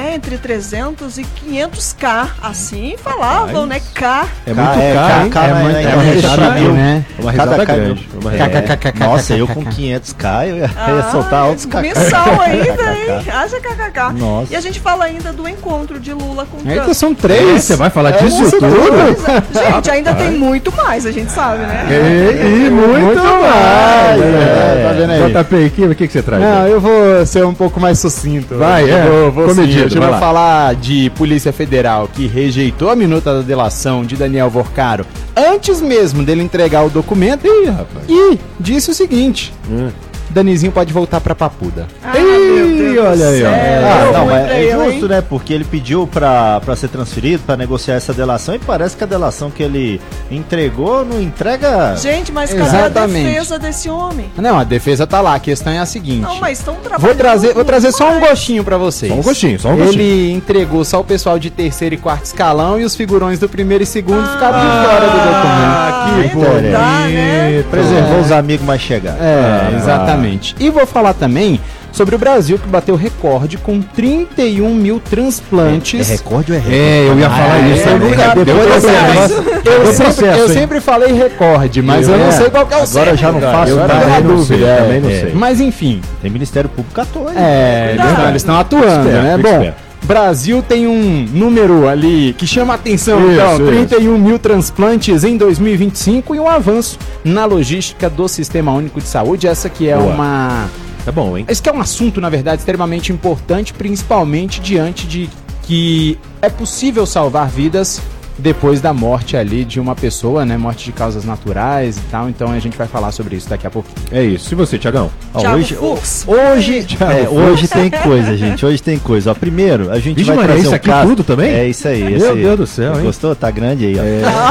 [SPEAKER 25] né? Entre trezentos e quinhentos K, assim falavam, né? K.
[SPEAKER 10] É muito K,
[SPEAKER 26] é,
[SPEAKER 10] hein?
[SPEAKER 26] K,
[SPEAKER 10] É
[SPEAKER 26] na-
[SPEAKER 10] muito-
[SPEAKER 26] na-
[SPEAKER 10] é
[SPEAKER 26] na-
[SPEAKER 10] uma
[SPEAKER 26] na-
[SPEAKER 10] risada
[SPEAKER 26] na-
[SPEAKER 10] grande,
[SPEAKER 26] né?
[SPEAKER 10] é uma
[SPEAKER 26] Cada
[SPEAKER 10] risada
[SPEAKER 26] K-
[SPEAKER 10] grande, uma
[SPEAKER 26] É,
[SPEAKER 10] risada.
[SPEAKER 26] Nossa, eu com quinhentos K, eu ia, eu ia soltar altos K.
[SPEAKER 25] Missão ainda, hein? Haja kkk.
[SPEAKER 26] Nossa.
[SPEAKER 25] E a gente fala ainda do encontro de Lula com Trump.
[SPEAKER 10] Eita, são três. Você vai falar disso
[SPEAKER 25] isso
[SPEAKER 10] tudo?
[SPEAKER 25] Gente, ainda tem muito mais, a gente sabe, né?
[SPEAKER 10] E, e muito,
[SPEAKER 7] Muito
[SPEAKER 10] mais.
[SPEAKER 7] mais,
[SPEAKER 10] É,
[SPEAKER 7] é, tá vendo aí?
[SPEAKER 10] J P, o que, o que que você traz?
[SPEAKER 7] Não, eu vou ser um pouco mais sucinto.
[SPEAKER 10] Vai, é.
[SPEAKER 7] Eu Vou, vou
[SPEAKER 10] Comedido,
[SPEAKER 7] sim. A gente
[SPEAKER 10] vai
[SPEAKER 7] vai
[SPEAKER 10] lá.
[SPEAKER 7] falar de Polícia Federal que rejeitou a minuta da delação de Daniel Vorcaro antes mesmo dele entregar o documento. Ih, rapaz. E disse o seguinte:
[SPEAKER 10] Hum.
[SPEAKER 7] Danizinho pode voltar pra Papuda.
[SPEAKER 25] Ah,
[SPEAKER 10] Ih, olha aí, ó.
[SPEAKER 26] Ah, não,
[SPEAKER 25] ruim
[SPEAKER 26] mas
[SPEAKER 25] pra
[SPEAKER 26] é
[SPEAKER 25] ele,
[SPEAKER 26] justo, né? Porque ele pediu pra, pra ser transferido, pra negociar essa delação, e parece que a delação que ele entregou não entrega.
[SPEAKER 25] Gente, mas cadê
[SPEAKER 7] Exatamente.
[SPEAKER 25] a defesa desse homem?
[SPEAKER 7] Não, a defesa tá lá. A questão é a seguinte.
[SPEAKER 25] Não, mas estão trabalhando.
[SPEAKER 7] Vou trazer, vou trazer só um
[SPEAKER 25] demais.
[SPEAKER 7] gostinho pra vocês.
[SPEAKER 10] Só um gostinho, só um
[SPEAKER 7] Ele
[SPEAKER 10] gostinho.
[SPEAKER 7] entregou só o pessoal de terceiro e quarto escalão e os figurões do primeiro e segundo
[SPEAKER 25] Ah,
[SPEAKER 7] ficaram de fora do documento.
[SPEAKER 10] Ah, que
[SPEAKER 25] ainda
[SPEAKER 10] bonito.
[SPEAKER 25] dá, né?
[SPEAKER 26] Preservou os amigos mais chegados.
[SPEAKER 7] É,
[SPEAKER 10] Ah,
[SPEAKER 7] exatamente. E vou falar também sobre o Brasil, que bateu recorde com trinta e um mil transplantes.
[SPEAKER 26] É recorde ou é recorde?
[SPEAKER 10] É, eu ia falar
[SPEAKER 7] Ah,
[SPEAKER 10] isso.
[SPEAKER 7] é,
[SPEAKER 10] eu nunca-
[SPEAKER 7] depois
[SPEAKER 10] deu
[SPEAKER 7] dessa
[SPEAKER 10] processo.
[SPEAKER 7] vez,
[SPEAKER 10] Deu
[SPEAKER 7] Eu, sempre,
[SPEAKER 10] processo,
[SPEAKER 7] eu
[SPEAKER 10] hein?
[SPEAKER 7] sempre falei recorde, mas eu,
[SPEAKER 26] Eu-
[SPEAKER 7] não
[SPEAKER 26] é,
[SPEAKER 7] sei qual que é o
[SPEAKER 26] agora
[SPEAKER 7] certo.
[SPEAKER 26] já não faço
[SPEAKER 7] Eu
[SPEAKER 26] nada,
[SPEAKER 7] tô na
[SPEAKER 10] não sei,
[SPEAKER 7] dúvida, é.
[SPEAKER 10] também não sei.
[SPEAKER 7] Mas enfim,
[SPEAKER 26] Tem Ministério Público ator.
[SPEAKER 7] é, eles estão- eles estão atuando,
[SPEAKER 10] Esperto,
[SPEAKER 7] né?
[SPEAKER 10] fica
[SPEAKER 7] Bom,
[SPEAKER 10] esperto.
[SPEAKER 7] Brasil tem um número ali que chama a atenção,
[SPEAKER 10] Isso,
[SPEAKER 7] então,
[SPEAKER 10] isso.
[SPEAKER 7] trinta e um mil transplantes em dois mil e vinte e cinco e um avanço na logística do Sistema Único de Saúde, essa que é
[SPEAKER 10] Boa.
[SPEAKER 7] uma...
[SPEAKER 10] Tá bom, hein?
[SPEAKER 7] Esse que é um assunto, na verdade, extremamente importante, principalmente diante de que é possível salvar vidas depois da morte ali de uma pessoa, né? Morte de causas naturais e tal. Então a gente vai falar sobre isso daqui a pouco.
[SPEAKER 10] É isso. E você, Tiagão?
[SPEAKER 26] Ó,
[SPEAKER 25] Thiago
[SPEAKER 26] hoje,
[SPEAKER 25] Fux.
[SPEAKER 26] hoje,
[SPEAKER 10] Thiago
[SPEAKER 26] é,
[SPEAKER 10] Fux.
[SPEAKER 26] hoje tem coisa, gente. Hoje tem coisa. Ó, primeiro, a gente
[SPEAKER 10] Vixe,
[SPEAKER 26] vai
[SPEAKER 10] Maria,
[SPEAKER 26] trazer
[SPEAKER 10] isso
[SPEAKER 26] um
[SPEAKER 10] aqui
[SPEAKER 26] caso.
[SPEAKER 10] tudo também?
[SPEAKER 26] É isso aí.
[SPEAKER 10] Meu
[SPEAKER 26] esse aí.
[SPEAKER 10] Deus do céu, hein?
[SPEAKER 26] Gostou? Tá grande aí, ó.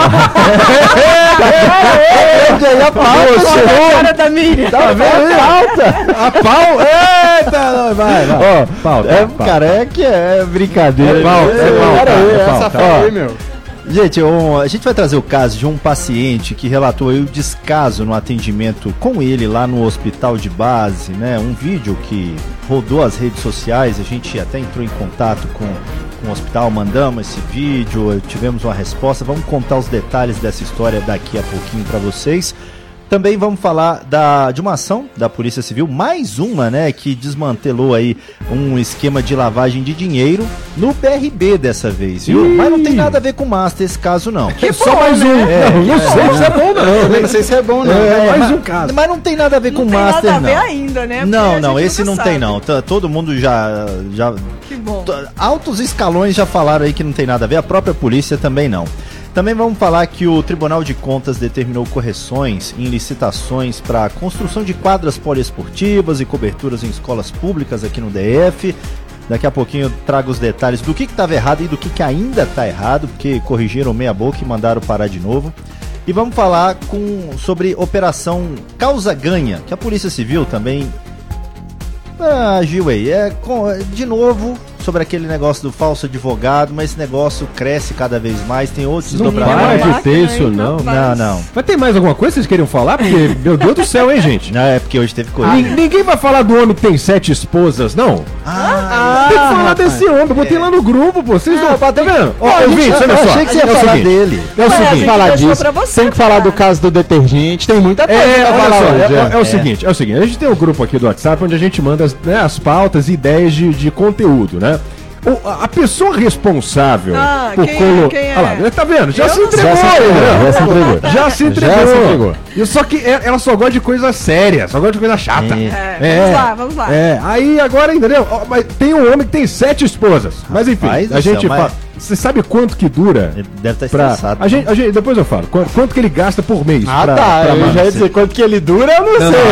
[SPEAKER 25] A cara da Miriam.
[SPEAKER 26] Tá vendo? Alta!
[SPEAKER 10] A pau! Eita! Vai, vai.
[SPEAKER 26] Ó,
[SPEAKER 10] Pau,
[SPEAKER 26] é,
[SPEAKER 10] pau.
[SPEAKER 26] cara, é que é brincadeira.
[SPEAKER 10] É pau, é pau,
[SPEAKER 26] Cara,
[SPEAKER 10] tá, é
[SPEAKER 26] é
[SPEAKER 10] pau,
[SPEAKER 26] essa
[SPEAKER 10] tá.
[SPEAKER 26] foi,
[SPEAKER 7] Aí, meu.
[SPEAKER 26] Gente, um- a gente vai trazer o caso de um paciente que relatou aí o descaso no atendimento com ele lá no hospital de base, né? Um vídeo que rodou as redes sociais, a gente até entrou em contato com, com o hospital, mandamos esse vídeo, tivemos uma resposta. Vamos contar os detalhes dessa história daqui a pouquinho para vocês. Também vamos falar da, de uma ação da Polícia Civil, mais uma, né, que desmantelou aí um esquema de lavagem de dinheiro no P R B dessa vez, viu?
[SPEAKER 10] Ih.
[SPEAKER 26] Mas não tem nada a ver com o Master esse caso, não.
[SPEAKER 7] Que
[SPEAKER 10] Só mais um.
[SPEAKER 26] É,
[SPEAKER 10] não, não
[SPEAKER 26] é,
[SPEAKER 10] sei se é bom, não.
[SPEAKER 7] Eu não sei se é bom, não.
[SPEAKER 26] É,
[SPEAKER 10] mais
[SPEAKER 26] mas-
[SPEAKER 10] um caso.
[SPEAKER 26] Mas não tem nada a ver
[SPEAKER 25] Não
[SPEAKER 26] com o
[SPEAKER 25] tem
[SPEAKER 26] Master,
[SPEAKER 25] nada a ver
[SPEAKER 26] não.
[SPEAKER 25] ainda, né? Porque
[SPEAKER 26] Não,
[SPEAKER 25] a
[SPEAKER 26] não,
[SPEAKER 25] gente
[SPEAKER 26] esse
[SPEAKER 25] nunca
[SPEAKER 26] não tem,
[SPEAKER 25] sabe.
[SPEAKER 26] não. Tá- Todo mundo já, já
[SPEAKER 25] Que bom.
[SPEAKER 26] T- altos escalões já falaram aí que não tem nada a ver, a própria polícia também não. Também vamos falar que o Tribunal de Contas determinou correções em licitações para construção de quadras poliesportivas e coberturas em escolas públicas aqui no D F. Daqui a pouquinho eu trago os detalhes do que estava errado e do que, que ainda está errado, porque corrigiram meia boca e mandaram parar de novo. E vamos falar com, sobre Operação Causa Ganha, que a Polícia Civil também ah, agiu aí. É, com- de novo, sobre aquele negócio do falso advogado, mas esse negócio cresce cada vez mais, tem outros
[SPEAKER 10] Não
[SPEAKER 26] desdobramentos.
[SPEAKER 10] para de ter isso, não.
[SPEAKER 26] Não, não.
[SPEAKER 10] Mas tem mais alguma coisa que vocês queriam falar? Porque, meu Deus do céu, hein, gente?
[SPEAKER 26] Não, é porque hoje teve coisa.
[SPEAKER 10] Nin- Ninguém vai falar do homem que tem sete esposas, não?
[SPEAKER 26] Ah,
[SPEAKER 10] tem que falar desse homem. Eu botei lá no grupo, pô. Vocês não. Tá vendo? Ó,
[SPEAKER 26] a gente-
[SPEAKER 10] ouvinte, olha
[SPEAKER 26] eu
[SPEAKER 10] só.
[SPEAKER 26] achei que você ia
[SPEAKER 10] É o
[SPEAKER 26] falar
[SPEAKER 10] seguinte,
[SPEAKER 26] dele.
[SPEAKER 10] É o
[SPEAKER 25] Ué, a
[SPEAKER 10] seguinte.
[SPEAKER 25] gente
[SPEAKER 7] falar
[SPEAKER 25] deixou
[SPEAKER 7] disso.
[SPEAKER 25] pra você,
[SPEAKER 7] Tem que falar do
[SPEAKER 25] cara.
[SPEAKER 7] caso do detergente. Tem muita coisa
[SPEAKER 10] É,
[SPEAKER 7] pra
[SPEAKER 10] olha
[SPEAKER 7] falar
[SPEAKER 10] só,
[SPEAKER 7] hoje.
[SPEAKER 10] é, é o
[SPEAKER 7] É.
[SPEAKER 10] seguinte, é o seguinte, a gente tem um grupo aqui do WhatsApp onde a gente manda as, né, as pautas e ideias de, de conteúdo, né? O- a a pessoa responsável
[SPEAKER 25] Ah,
[SPEAKER 10] por
[SPEAKER 25] quem
[SPEAKER 10] colo-
[SPEAKER 25] é? Quem é?
[SPEAKER 10] Olha lá, tá vendo? Já
[SPEAKER 25] Eu
[SPEAKER 10] se
[SPEAKER 25] não
[SPEAKER 10] entregou,
[SPEAKER 25] sei.
[SPEAKER 10] já se entregou,
[SPEAKER 26] já se entregou.
[SPEAKER 10] Já se entregou.
[SPEAKER 7] Já se entregou.
[SPEAKER 10] E só que é- ela só gosta de coisa séria, só gosta de coisa chata.
[SPEAKER 25] É, vamos lá, vamos lá.
[SPEAKER 10] É, aí agora, entendeu? Ó, mas tem um homem que tem sete esposas. Mas enfim,
[SPEAKER 26] Rapaz do
[SPEAKER 10] a gente
[SPEAKER 26] céu, mas-
[SPEAKER 10] fala. Você sabe quanto que dura?
[SPEAKER 26] Ele deve estar
[SPEAKER 10] Pra,
[SPEAKER 26] estressado.
[SPEAKER 10] a gente, a gente, depois eu falo. Quanto, quanto que ele gasta por mês?
[SPEAKER 7] Ah,
[SPEAKER 10] pra-
[SPEAKER 7] tá.
[SPEAKER 10] pra
[SPEAKER 7] Eu
[SPEAKER 10] amar?
[SPEAKER 7] já ia dizer quanto que ele dura, eu não,
[SPEAKER 10] Não,
[SPEAKER 7] sei.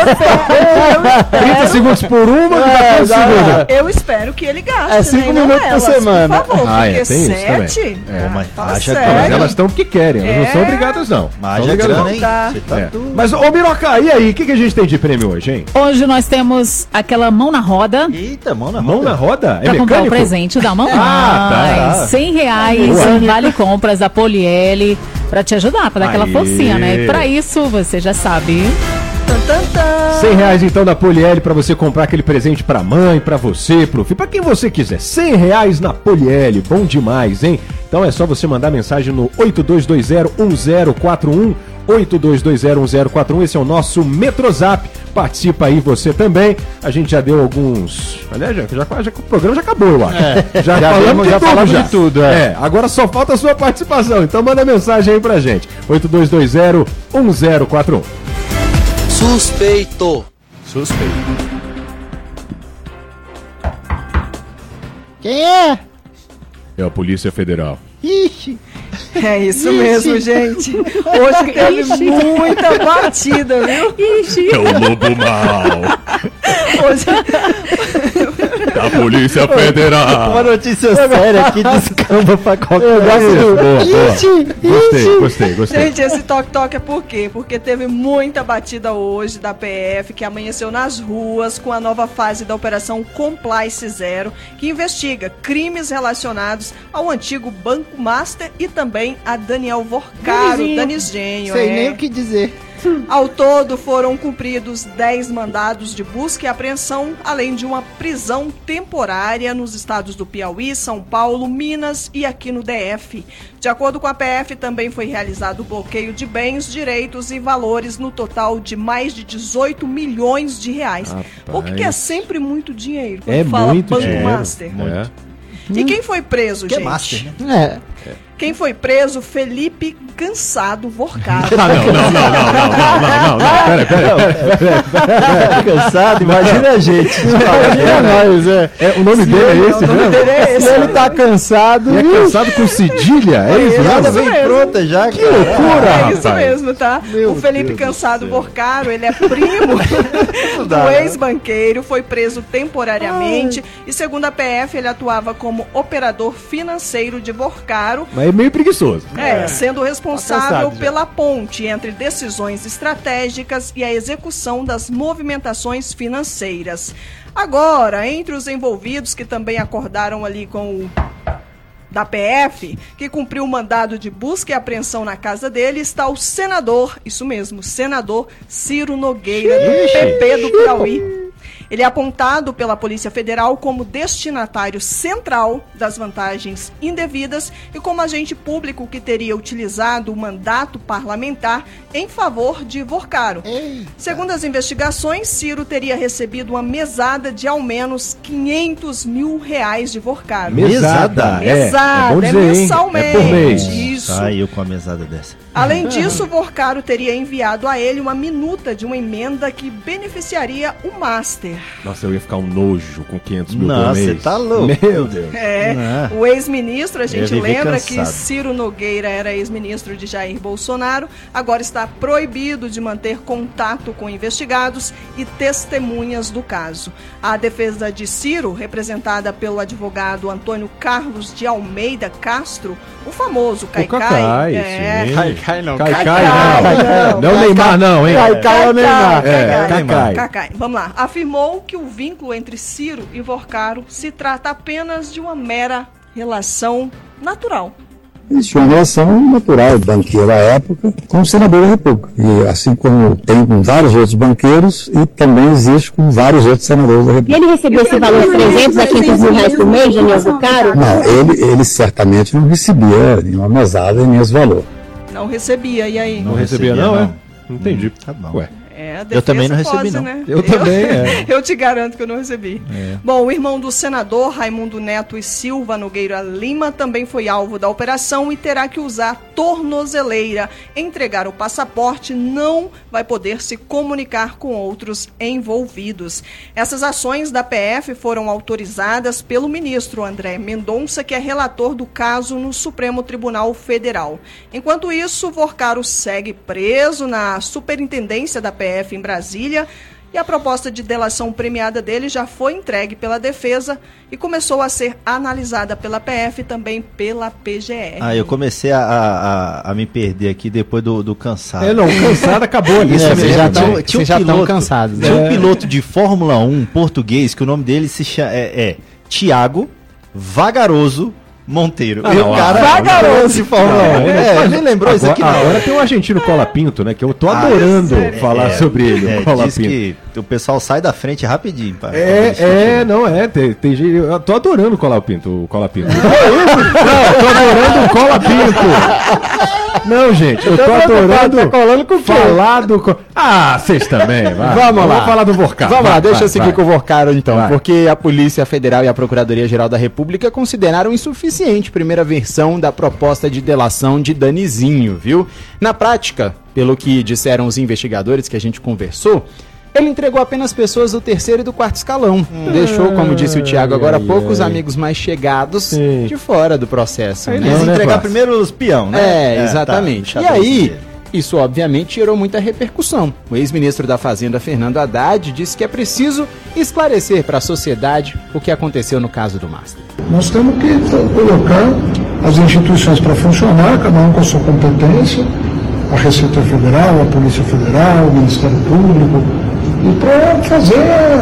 [SPEAKER 10] trinta segundos por uma,
[SPEAKER 7] É,
[SPEAKER 10] quantos
[SPEAKER 7] já-
[SPEAKER 10] segundos?
[SPEAKER 25] Eu espero que ele gaste,
[SPEAKER 7] É cinco
[SPEAKER 25] né, e não
[SPEAKER 7] minutos por
[SPEAKER 25] elas,
[SPEAKER 7] semana.
[SPEAKER 25] Por favor,
[SPEAKER 10] Ah, é,
[SPEAKER 25] porque
[SPEAKER 10] tem isso também.
[SPEAKER 25] sete...
[SPEAKER 10] É,
[SPEAKER 26] mas
[SPEAKER 25] fala
[SPEAKER 26] acha que-
[SPEAKER 25] sério.
[SPEAKER 10] Mas elas estão porque querem, elas não
[SPEAKER 25] É.
[SPEAKER 10] são obrigadas, não.
[SPEAKER 26] Mas
[SPEAKER 10] São
[SPEAKER 26] já
[SPEAKER 10] obrigadas,
[SPEAKER 26] grana,
[SPEAKER 10] não.
[SPEAKER 26] hein?
[SPEAKER 25] Tá.
[SPEAKER 26] Você tá
[SPEAKER 10] É.
[SPEAKER 26] doido.
[SPEAKER 10] Mas, ô Miroca, e aí? O que, que a gente tem de prêmio hoje, hein?
[SPEAKER 9] Hoje nós temos aquela mão na roda
[SPEAKER 26] Eita, mão na
[SPEAKER 10] Mão
[SPEAKER 26] roda.
[SPEAKER 10] na roda? É
[SPEAKER 9] para comprar o
[SPEAKER 10] mecânico?
[SPEAKER 9] presente da mamãe.
[SPEAKER 10] Ah, tá.
[SPEAKER 9] cem reais
[SPEAKER 10] Boa.
[SPEAKER 9] em vale compras da Poliele para te ajudar, para dar aquela
[SPEAKER 10] Aê.
[SPEAKER 9] forcinha, né? E para isso, você já sabe.
[SPEAKER 25] Tan, tan, tan.
[SPEAKER 10] cem reais então da Poliel pra você comprar aquele presente pra mãe, pra você, pro filho, pra quem você quiser. cem reais na Poliel, bom demais, hein? Então é só você mandar mensagem no oito dois dois zero um zero quatro um, oito dois dois zero um zero quatro um, esse é o nosso Metrozap. Participa aí você também. A gente já deu alguns. Aliás, já, já, já, o programa já acabou, eu acho.
[SPEAKER 26] É,
[SPEAKER 10] já,
[SPEAKER 26] já
[SPEAKER 10] falamos,
[SPEAKER 26] vimos,
[SPEAKER 10] de,
[SPEAKER 26] já
[SPEAKER 10] tudo,
[SPEAKER 26] falamos
[SPEAKER 10] já.
[SPEAKER 26] de tudo. É.
[SPEAKER 10] é, agora só falta a sua participação. Então manda mensagem aí pra gente. oito dois dois zero um zero quatro um.
[SPEAKER 8] Suspeito.
[SPEAKER 26] Suspeito.
[SPEAKER 11] Quem é?
[SPEAKER 10] É a Polícia Federal.
[SPEAKER 11] Ixi.
[SPEAKER 25] É isso
[SPEAKER 11] Ixi.
[SPEAKER 25] mesmo, gente. Hoje teve
[SPEAKER 11] Ixi.
[SPEAKER 25] muita batida, viu?
[SPEAKER 11] Ixi.
[SPEAKER 10] É o lobo mal.
[SPEAKER 25] Hoje...
[SPEAKER 10] Da Polícia Federal.
[SPEAKER 26] Uma notícia séria aqui descamba pra qualquer
[SPEAKER 10] Eu gosto do...
[SPEAKER 26] boa, boa.
[SPEAKER 25] Ixi,
[SPEAKER 10] Gostei,
[SPEAKER 25] ixi.
[SPEAKER 10] gostei, gostei.
[SPEAKER 25] Gente, esse toque-toque é por quê? Porque teve muita batida hoje da P F, que amanheceu nas ruas com a nova fase da Operação Complice Zero, que investiga crimes relacionados ao antigo Banco Master e também a Daniel Vorcaro,
[SPEAKER 11] Danizinho.
[SPEAKER 25] Danisgenho.
[SPEAKER 11] Sei
[SPEAKER 25] é.
[SPEAKER 11] nem o que dizer.
[SPEAKER 25] Ao todo, foram cumpridos dez mandados de busca e apreensão, além de uma prisão temporária nos estados do Piauí, São Paulo, Minas e aqui no D F. De acordo com a P F, também foi realizado o bloqueio de bens, direitos e valores no total de mais de dezoito milhões de reais.
[SPEAKER 10] Rapaz.
[SPEAKER 25] O que é sempre muito dinheiro quando
[SPEAKER 10] É
[SPEAKER 25] fala
[SPEAKER 10] muito
[SPEAKER 25] Banco
[SPEAKER 10] dinheiro.
[SPEAKER 25] Master.
[SPEAKER 10] É.
[SPEAKER 25] E quem foi preso,
[SPEAKER 26] Que é
[SPEAKER 25] gente?
[SPEAKER 26] Master, né?
[SPEAKER 11] É.
[SPEAKER 25] Quem foi preso? Felipe Cansado Vorcaro.
[SPEAKER 10] Ah, não, não, não, não, não, não, não, não, não, pera, pera, pera, pera.
[SPEAKER 26] Cansado, imagina a gente.
[SPEAKER 11] Imagina nós, é.
[SPEAKER 10] É, o nome dele é esse
[SPEAKER 25] o nome
[SPEAKER 10] mesmo?
[SPEAKER 25] dele é esse.
[SPEAKER 11] Se ele tá cansado.
[SPEAKER 10] E é cansado com cedilha? É isso
[SPEAKER 26] Nada
[SPEAKER 10] mesmo?
[SPEAKER 26] vem pronta já,
[SPEAKER 10] Que
[SPEAKER 26] cara.
[SPEAKER 10] loucura,
[SPEAKER 25] É
[SPEAKER 10] rapaz.
[SPEAKER 25] isso mesmo, tá?
[SPEAKER 26] Meu
[SPEAKER 25] o Felipe
[SPEAKER 26] Deus
[SPEAKER 25] Cansado
[SPEAKER 26] do céu.
[SPEAKER 25] Vorcaro, ele é primo do
[SPEAKER 26] dá, né?
[SPEAKER 25] ex-banqueiro, foi preso temporariamente e, segundo a P F, ele atuava como operador financeiro de Vorcaro,
[SPEAKER 10] Mas é meio preguiçoso.
[SPEAKER 25] é, sendo responsável
[SPEAKER 10] cansado já.
[SPEAKER 25] pela ponte entre decisões estratégicas e a execução das movimentações financeiras. Agora, entre os envolvidos que também acordaram ali com o da P F, que cumpriu o mandado de busca e apreensão na casa dele, está o senador, isso mesmo, senador Ciro Nogueira, do P P do Piauí. Ele é apontado pela Polícia Federal como destinatário central das vantagens indevidas e como agente público que teria utilizado o mandato parlamentar em favor de Vorcaro. Segundo as investigações, Ciro teria recebido uma mesada de ao menos quinhentos mil reais de Vorcaro.
[SPEAKER 10] Mesada, é,
[SPEAKER 25] Mesada,
[SPEAKER 10] é bom
[SPEAKER 25] é
[SPEAKER 10] dizer, hein?
[SPEAKER 25] mensalmente.
[SPEAKER 10] É por mês.
[SPEAKER 25] Isso.
[SPEAKER 26] Ah, eu com a mesada dessa.
[SPEAKER 25] Além disso, Vorcaro teria enviado a ele uma minuta de uma emenda que beneficiaria o Master.
[SPEAKER 10] Nossa, eu ia ficar um nojo com quinhentos mil por
[SPEAKER 26] Nossa,
[SPEAKER 10] mês.
[SPEAKER 26] você tá louco.
[SPEAKER 10] Meu Deus.
[SPEAKER 25] É,
[SPEAKER 26] Ah.
[SPEAKER 25] o ex-ministro, a gente
[SPEAKER 26] Eu vivi
[SPEAKER 25] lembra
[SPEAKER 26] cansado.
[SPEAKER 25] que Ciro Nogueira era ex-ministro de Jair Bolsonaro, agora está proibido de manter contato com investigados e testemunhas do caso. A defesa de Ciro, representada pelo advogado Antônio Carlos de Almeida Castro, o famoso Caicai,
[SPEAKER 10] Cacai,
[SPEAKER 25] é,
[SPEAKER 10] sim.
[SPEAKER 11] Caicai não.
[SPEAKER 10] Caicai,
[SPEAKER 25] Caicai,
[SPEAKER 10] não. Não, Neymar não, hein?
[SPEAKER 11] Caicai é o Neymar.
[SPEAKER 10] É,
[SPEAKER 25] Cacai.
[SPEAKER 10] Cacai.
[SPEAKER 25] Cacai. Vamos lá. Afirmou que o vínculo entre Ciro e Vorcaro se trata apenas de uma mera relação natural.
[SPEAKER 15] Existe uma relação natural, banqueiro à época, com o senador da República. E assim como tem com vários outros banqueiros, e também existe com vários outros senadores da
[SPEAKER 16] E
[SPEAKER 15] República.
[SPEAKER 16] ele recebeu esse valor de trezentos a quinhentos mil reais por mês, Daniel Vorcaro?
[SPEAKER 15] Não, ele, ele certamente não recebia nenhuma mesada nem esse valor.
[SPEAKER 25] Não recebia, e aí?
[SPEAKER 10] Não recebia, não, é? Não entendi.
[SPEAKER 26] Tá bom.
[SPEAKER 10] Ué.
[SPEAKER 25] É, a
[SPEAKER 26] Eu também não
[SPEAKER 25] defesa
[SPEAKER 26] recebi,
[SPEAKER 25] pode,
[SPEAKER 26] não.
[SPEAKER 25] né?
[SPEAKER 10] Eu também, é.
[SPEAKER 25] Eu te garanto que eu não recebi.
[SPEAKER 26] É.
[SPEAKER 25] Bom, o irmão do senador, Raimundo Neto e Silva Nogueira Lima, também foi alvo da operação e terá que usar tornozeleira. Entregar o passaporte, não vai poder se comunicar com outros envolvidos. Essas ações da P F foram autorizadas pelo ministro André Mendonça, que é relator do caso no Supremo Tribunal Federal. Enquanto isso, Vorcaro segue preso na superintendência da P F em Brasília e a proposta de delação premiada dele já foi entregue pela defesa e começou a ser analisada pela P F e também pela P G R.
[SPEAKER 26] Ah, eu comecei a, a, a me perder aqui depois do, do cansado.
[SPEAKER 10] É, não, o cansado acabou ali.
[SPEAKER 26] Isso
[SPEAKER 10] É,
[SPEAKER 26] mesmo.
[SPEAKER 10] vocês já
[SPEAKER 26] Tinha-
[SPEAKER 10] tão-
[SPEAKER 26] tinha um
[SPEAKER 11] vocês já tão
[SPEAKER 26] piloto-
[SPEAKER 11] cansados, né?
[SPEAKER 26] Tinha um
[SPEAKER 10] É.
[SPEAKER 26] piloto de Fórmula um português que o nome dele se chama, é, é Tiago Vagaroso Monteiro.
[SPEAKER 10] Ah,
[SPEAKER 26] e
[SPEAKER 10] não,
[SPEAKER 26] o cara
[SPEAKER 10] vagaroso
[SPEAKER 26] de Fórmula um. É, nem lembrou isso aqui, não.
[SPEAKER 10] Agora tem o argentino Cola Pinto, né? Que eu tô adorando
[SPEAKER 26] Ah,
[SPEAKER 10] falar
[SPEAKER 26] é,
[SPEAKER 10] sobre ele.
[SPEAKER 26] É,
[SPEAKER 10] o Cola
[SPEAKER 26] diz
[SPEAKER 10] Pinto.
[SPEAKER 26] que o pessoal sai da frente rapidinho. Pra,
[SPEAKER 10] É,
[SPEAKER 26] pra
[SPEAKER 10] é, não é. Tem, tem gente. Eu tô adorando o Cola Pinto. O Cola Pinto. Não, eu tô adorando o Cola Pinto. Não, gente, eu tô adorando.
[SPEAKER 7] Tá colando com o quê?
[SPEAKER 10] Falar do. co- Ah, vocês também, vai.
[SPEAKER 7] Vamos lá.
[SPEAKER 10] Vamos falar do Vorcaro.
[SPEAKER 7] Vamos
[SPEAKER 10] vai,
[SPEAKER 7] lá, deixa
[SPEAKER 10] vai,
[SPEAKER 7] eu seguir
[SPEAKER 10] vai.
[SPEAKER 7] com o Vorcaro então,
[SPEAKER 10] Vai.
[SPEAKER 7] porque a Polícia Federal e a Procuradoria-Geral da República consideraram insuficiente a primeira versão da proposta de delação de Danizinho, viu? Na prática, pelo que disseram os investigadores que a gente conversou, ele entregou apenas pessoas do terceiro e do quarto escalão. Deixou, como disse o Thiago agora há
[SPEAKER 26] ai,
[SPEAKER 7] pouco, os
[SPEAKER 26] ai.
[SPEAKER 7] amigos mais chegados
[SPEAKER 26] Sim.
[SPEAKER 7] de fora do processo.
[SPEAKER 26] Aí
[SPEAKER 7] né?
[SPEAKER 26] eles
[SPEAKER 7] Né,
[SPEAKER 26] entregar
[SPEAKER 7] Clássico?
[SPEAKER 26] primeiro os peão, né?
[SPEAKER 7] É,
[SPEAKER 26] É,
[SPEAKER 7] exatamente.
[SPEAKER 26] tá,
[SPEAKER 7] e
[SPEAKER 26] deixa eu
[SPEAKER 7] aí,
[SPEAKER 26] entender.
[SPEAKER 7] isso obviamente gerou muita repercussão. O ex-ministro da Fazenda, Fernando Haddad, disse que é preciso esclarecer para a sociedade o que aconteceu no caso do Master.
[SPEAKER 8] Nós temos que colocar as instituições para funcionar, cada um com a sua competência, a Receita Federal, a Polícia Federal, o Ministério Público, e para fazer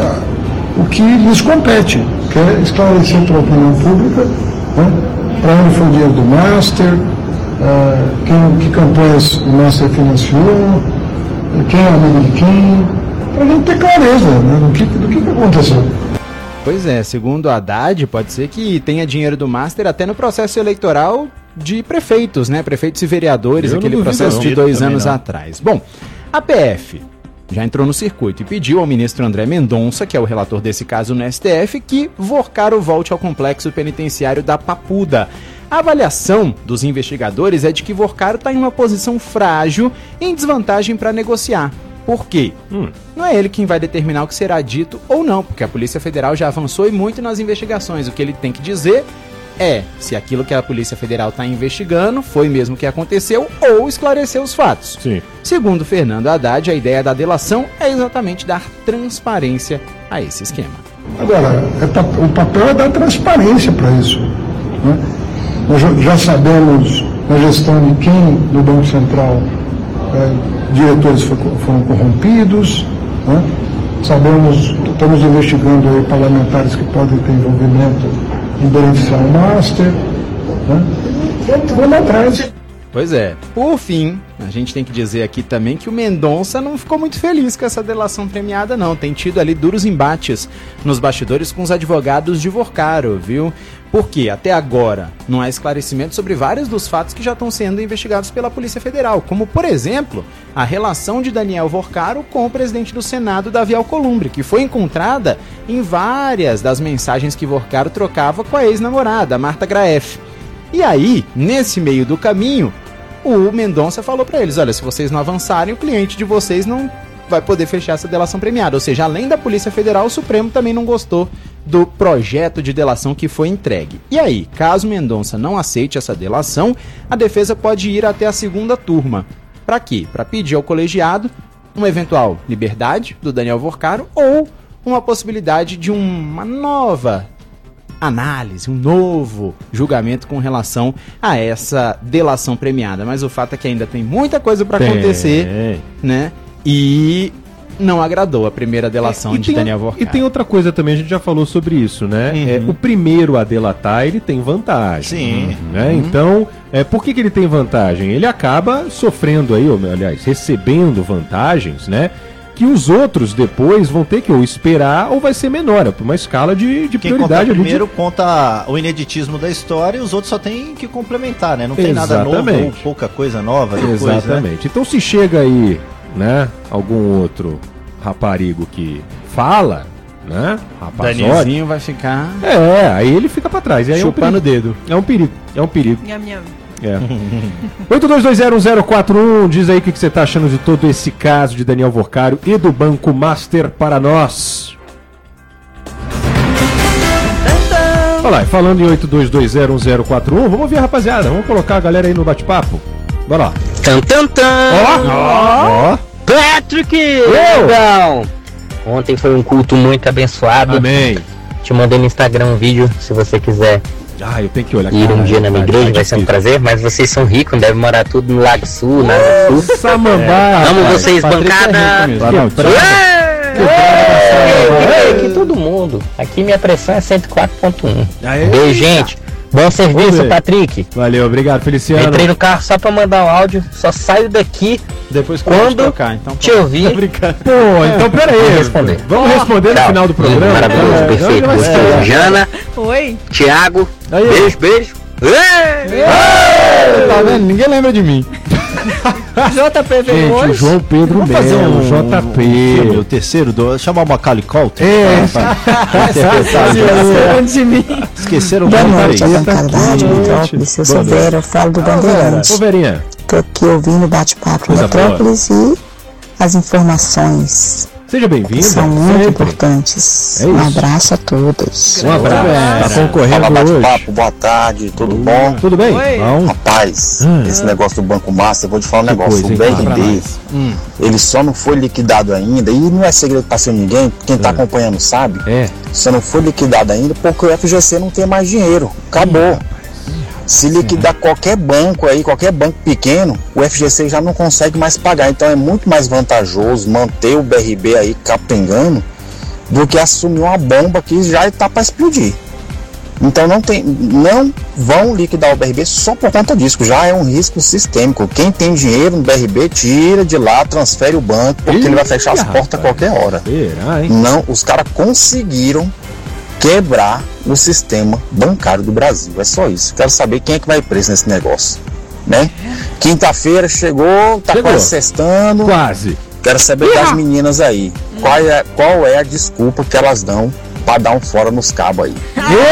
[SPEAKER 8] o que lhes compete, que é esclarecer para a opinião pública, né, para onde foi o dinheiro do Master, uh, quem, que campanhas o Master financiou, quem é amigo de quem, para a gente ter clareza, né, do, que, do que, que aconteceu.
[SPEAKER 7] Pois é, segundo a Haddad, pode ser que tenha dinheiro do Master até no processo eleitoral de prefeitos, né? Prefeitos e vereadores,
[SPEAKER 10] Eu não
[SPEAKER 7] aquele
[SPEAKER 10] duvido,
[SPEAKER 7] processo
[SPEAKER 10] não.
[SPEAKER 7] de dois
[SPEAKER 26] Também
[SPEAKER 7] anos
[SPEAKER 26] não.
[SPEAKER 7] atrás. Bom, a P F já entrou no circuito e pediu ao ministro André Mendonça, que é o relator desse caso no S T F, que Vorcaro volte ao complexo penitenciário da Papuda. A avaliação dos investigadores é de que Vorcaro está em uma posição frágil, em desvantagem para negociar. Por quê?
[SPEAKER 10] Hum.
[SPEAKER 7] Não é ele quem vai determinar o que será dito ou não, porque a Polícia Federal já avançou e muito nas investigações. O que ele tem que dizer é se aquilo que a Polícia Federal está investigando foi mesmo que aconteceu ou esclarecer os fatos.
[SPEAKER 10] Sim.
[SPEAKER 7] Segundo Fernando Haddad, a ideia da delação é exatamente dar transparência a esse esquema.
[SPEAKER 8] Agora, é pa- o papel é dar transparência para isso. Né? Nós já, já sabemos na gestão de quem no Banco Central é, diretores foi- foram corrompidos, né? Sabemos, estamos investigando aí parlamentares que podem ter envolvimento em beneficiar o Master. Né? Vamos atrás.
[SPEAKER 7] Pois é. Por fim, a gente tem que dizer aqui também que o Mendonça não ficou muito feliz com essa delação premiada, não. Tem tido ali duros embates nos bastidores com os advogados de Vorcaro, viu? Porque até agora não há esclarecimento sobre vários dos fatos que já estão sendo investigados pela Polícia Federal, como, por exemplo, a relação de Daniel Vorcaro com o presidente do Senado, Davi Alcolumbre, que foi encontrada em várias das mensagens que Vorcaro trocava com a ex-namorada, Marta Graef. E aí, nesse meio do caminho, o Mendonça falou pra eles, olha, se vocês não avançarem, o cliente de vocês não vai poder fechar essa delação premiada. Ou seja, além da Polícia Federal, o Supremo também não gostou do projeto de delação que foi entregue. E aí, caso Mendonça não aceite essa delação, a defesa pode ir até a segunda turma. Pra quê? Pra pedir ao colegiado uma eventual liberdade do Daniel Vorcaro ou uma possibilidade de uma nova análise, um novo julgamento com relação a essa delação premiada. Mas o fato é que ainda tem muita coisa para acontecer, né? E não agradou a primeira delação
[SPEAKER 10] E
[SPEAKER 7] de
[SPEAKER 10] tem-
[SPEAKER 7] Daniel Vorcaro.
[SPEAKER 10] E tem outra coisa também, a gente já falou sobre isso, né?
[SPEAKER 7] Uhum.
[SPEAKER 10] É, o primeiro a delatar, ele tem vantagem.
[SPEAKER 26] Sim.
[SPEAKER 10] Né?
[SPEAKER 26] Uhum.
[SPEAKER 10] Então, é, por que, que ele tem vantagem? Ele acaba sofrendo aí, ou, aliás, recebendo vantagens, né? Que os outros depois vão ter que ou esperar ou vai ser menor, é por uma escala de, de
[SPEAKER 26] Quem conta
[SPEAKER 10] prioridade ali. de-
[SPEAKER 26] primeiro conta o ineditismo da história e os outros só tem que complementar, né? Não tem nada novo ou
[SPEAKER 10] Exatamente.
[SPEAKER 26] pouca coisa nova depois,
[SPEAKER 10] Exatamente.
[SPEAKER 26] né?
[SPEAKER 10] Então se chega aí, né, algum outro raparigo que fala, né, rapazório,
[SPEAKER 7] Danielzinho vai ficar
[SPEAKER 10] é, aí ele fica pra trás. E aí
[SPEAKER 7] chupando
[SPEAKER 10] é
[SPEAKER 7] o
[SPEAKER 10] um perigo.
[SPEAKER 7] dedo.
[SPEAKER 10] É um perigo, é um perigo.
[SPEAKER 25] Nham, nham.
[SPEAKER 10] É. oito dois dois zero zero quatro um, diz aí o que que você tá achando de todo esse caso de Daniel Vorcaro e do Banco Master para nós. Olha lá, e falando em oito dois dois zero um zero quatro um, vamos ouvir a rapaziada, vamos colocar a galera aí no bate-papo. Bora lá.
[SPEAKER 17] Tan, tan, tan.
[SPEAKER 10] Ó, ó.
[SPEAKER 17] Patrick!
[SPEAKER 10] Eu!
[SPEAKER 17] Então, ontem foi um culto muito abençoado.
[SPEAKER 10] Amém.
[SPEAKER 17] Te mandei no Instagram um vídeo, se você quiser
[SPEAKER 10] Ah, eu tenho que olhar.
[SPEAKER 17] ir um
[SPEAKER 10] Caralho,
[SPEAKER 17] dia na minha
[SPEAKER 10] tá-
[SPEAKER 17] igreja,
[SPEAKER 10] tá
[SPEAKER 17] vai ser um
[SPEAKER 10] difícil.
[SPEAKER 17] prazer, mas vocês são ricos, devem morar tudo no Lago Sul, na Sul.
[SPEAKER 10] Samambaia.
[SPEAKER 17] Amo
[SPEAKER 10] rapaz.
[SPEAKER 17] vocês,
[SPEAKER 10] Patrick é
[SPEAKER 17] bancada!
[SPEAKER 10] rico mesmo. Ah, não,
[SPEAKER 17] Ué!
[SPEAKER 10] tira-
[SPEAKER 17] Ué! Aqui todo mundo. Aqui minha pressão é cento e quatro ponto um.
[SPEAKER 10] Aê.
[SPEAKER 17] Beijo, gente. Bom serviço, Patrick.
[SPEAKER 10] Valeu, obrigado, Feliciano.
[SPEAKER 17] Entrei no carro só pra mandar um áudio, só saio daqui
[SPEAKER 7] depois que
[SPEAKER 17] quando
[SPEAKER 7] tocar, então,
[SPEAKER 17] te ouvir.
[SPEAKER 10] Pô, então pera aí.
[SPEAKER 17] Vamos responder.
[SPEAKER 10] Vamos responder no final do programa.
[SPEAKER 17] Maravilhoso,
[SPEAKER 10] É,
[SPEAKER 17] perfeito.
[SPEAKER 10] não, não vai ser.
[SPEAKER 17] Jana,
[SPEAKER 25] Oi.
[SPEAKER 17] Thiago,
[SPEAKER 10] Aí.
[SPEAKER 17] beijo, beijo. Ei!
[SPEAKER 7] Tá vendo? Ninguém lembra de mim.
[SPEAKER 25] J P veio
[SPEAKER 10] Gente, o
[SPEAKER 25] hoje.
[SPEAKER 10] João Pedro
[SPEAKER 26] Vamos fazer
[SPEAKER 10] Melo,
[SPEAKER 26] um
[SPEAKER 10] J P.
[SPEAKER 26] filme, o terceiro, do, chamar o Macaulay Culkin.
[SPEAKER 10] É.
[SPEAKER 26] Interpretar.
[SPEAKER 25] de mim.
[SPEAKER 26] Esqueceram o
[SPEAKER 4] Boa
[SPEAKER 26] nome
[SPEAKER 4] noite, a
[SPEAKER 26] aí.
[SPEAKER 4] bancada da Rádio Metrópolis. Eu sou Vera, eu falo do Bandeirantes.
[SPEAKER 10] Ô, Verinha.
[SPEAKER 4] Tô aqui ouvindo o bate-papo
[SPEAKER 10] Coisa
[SPEAKER 4] Metrópolis e as informações
[SPEAKER 10] Seja bem-vindo.
[SPEAKER 4] são muito
[SPEAKER 10] Sempre.
[SPEAKER 4] importantes.
[SPEAKER 10] É
[SPEAKER 4] Um
[SPEAKER 10] isso.
[SPEAKER 4] abraço a todos.
[SPEAKER 10] Um abraço. Tá concorrendo
[SPEAKER 13] Fala,
[SPEAKER 10] hoje.
[SPEAKER 13] bate-papo, boa tarde, tudo bom?
[SPEAKER 10] Tudo bem?
[SPEAKER 25] Oi.
[SPEAKER 10] Bom.
[SPEAKER 13] Rapaz,
[SPEAKER 10] Hum.
[SPEAKER 13] esse negócio do Banco Master, eu vou te falar um
[SPEAKER 10] Que
[SPEAKER 13] negócio.
[SPEAKER 10] coisa,
[SPEAKER 13] o
[SPEAKER 10] hein? Fala pra
[SPEAKER 13] B R B,
[SPEAKER 10] nós. Hum.
[SPEAKER 13] ele só não foi liquidado ainda, e não é segredo pra ser ninguém, quem tá
[SPEAKER 10] É.
[SPEAKER 13] acompanhando sabe,
[SPEAKER 10] É.
[SPEAKER 13] só não foi liquidado ainda porque o F G C não tem mais dinheiro, acabou. Se liquidar qualquer banco aí, qualquer banco pequeno, o F G C já não consegue mais pagar. Então é muito mais vantajoso manter o B R B aí capengando do que assumir uma bomba que já está para explodir. Então não, tem, não vão liquidar o B R B só por conta disso, que já é um risco sistêmico. Quem tem dinheiro no B R B, tira de lá, transfere o banco, porque
[SPEAKER 10] Ih,
[SPEAKER 13] ele vai fechar as
[SPEAKER 10] rapaz.
[SPEAKER 13] portas a qualquer hora.
[SPEAKER 10] Será, hein?
[SPEAKER 13] Não, os caras conseguiram quebrar o sistema bancário do Brasil. É só isso. Quero saber quem é que vai preso nesse negócio, né? Quinta-feira chegou, tá
[SPEAKER 10] Chegou.
[SPEAKER 13] quase sextando.
[SPEAKER 10] Quase.
[SPEAKER 13] Quero saber das meninas aí. Qual é, qual é a desculpa que elas dão pra dar um fora nos cabos aí?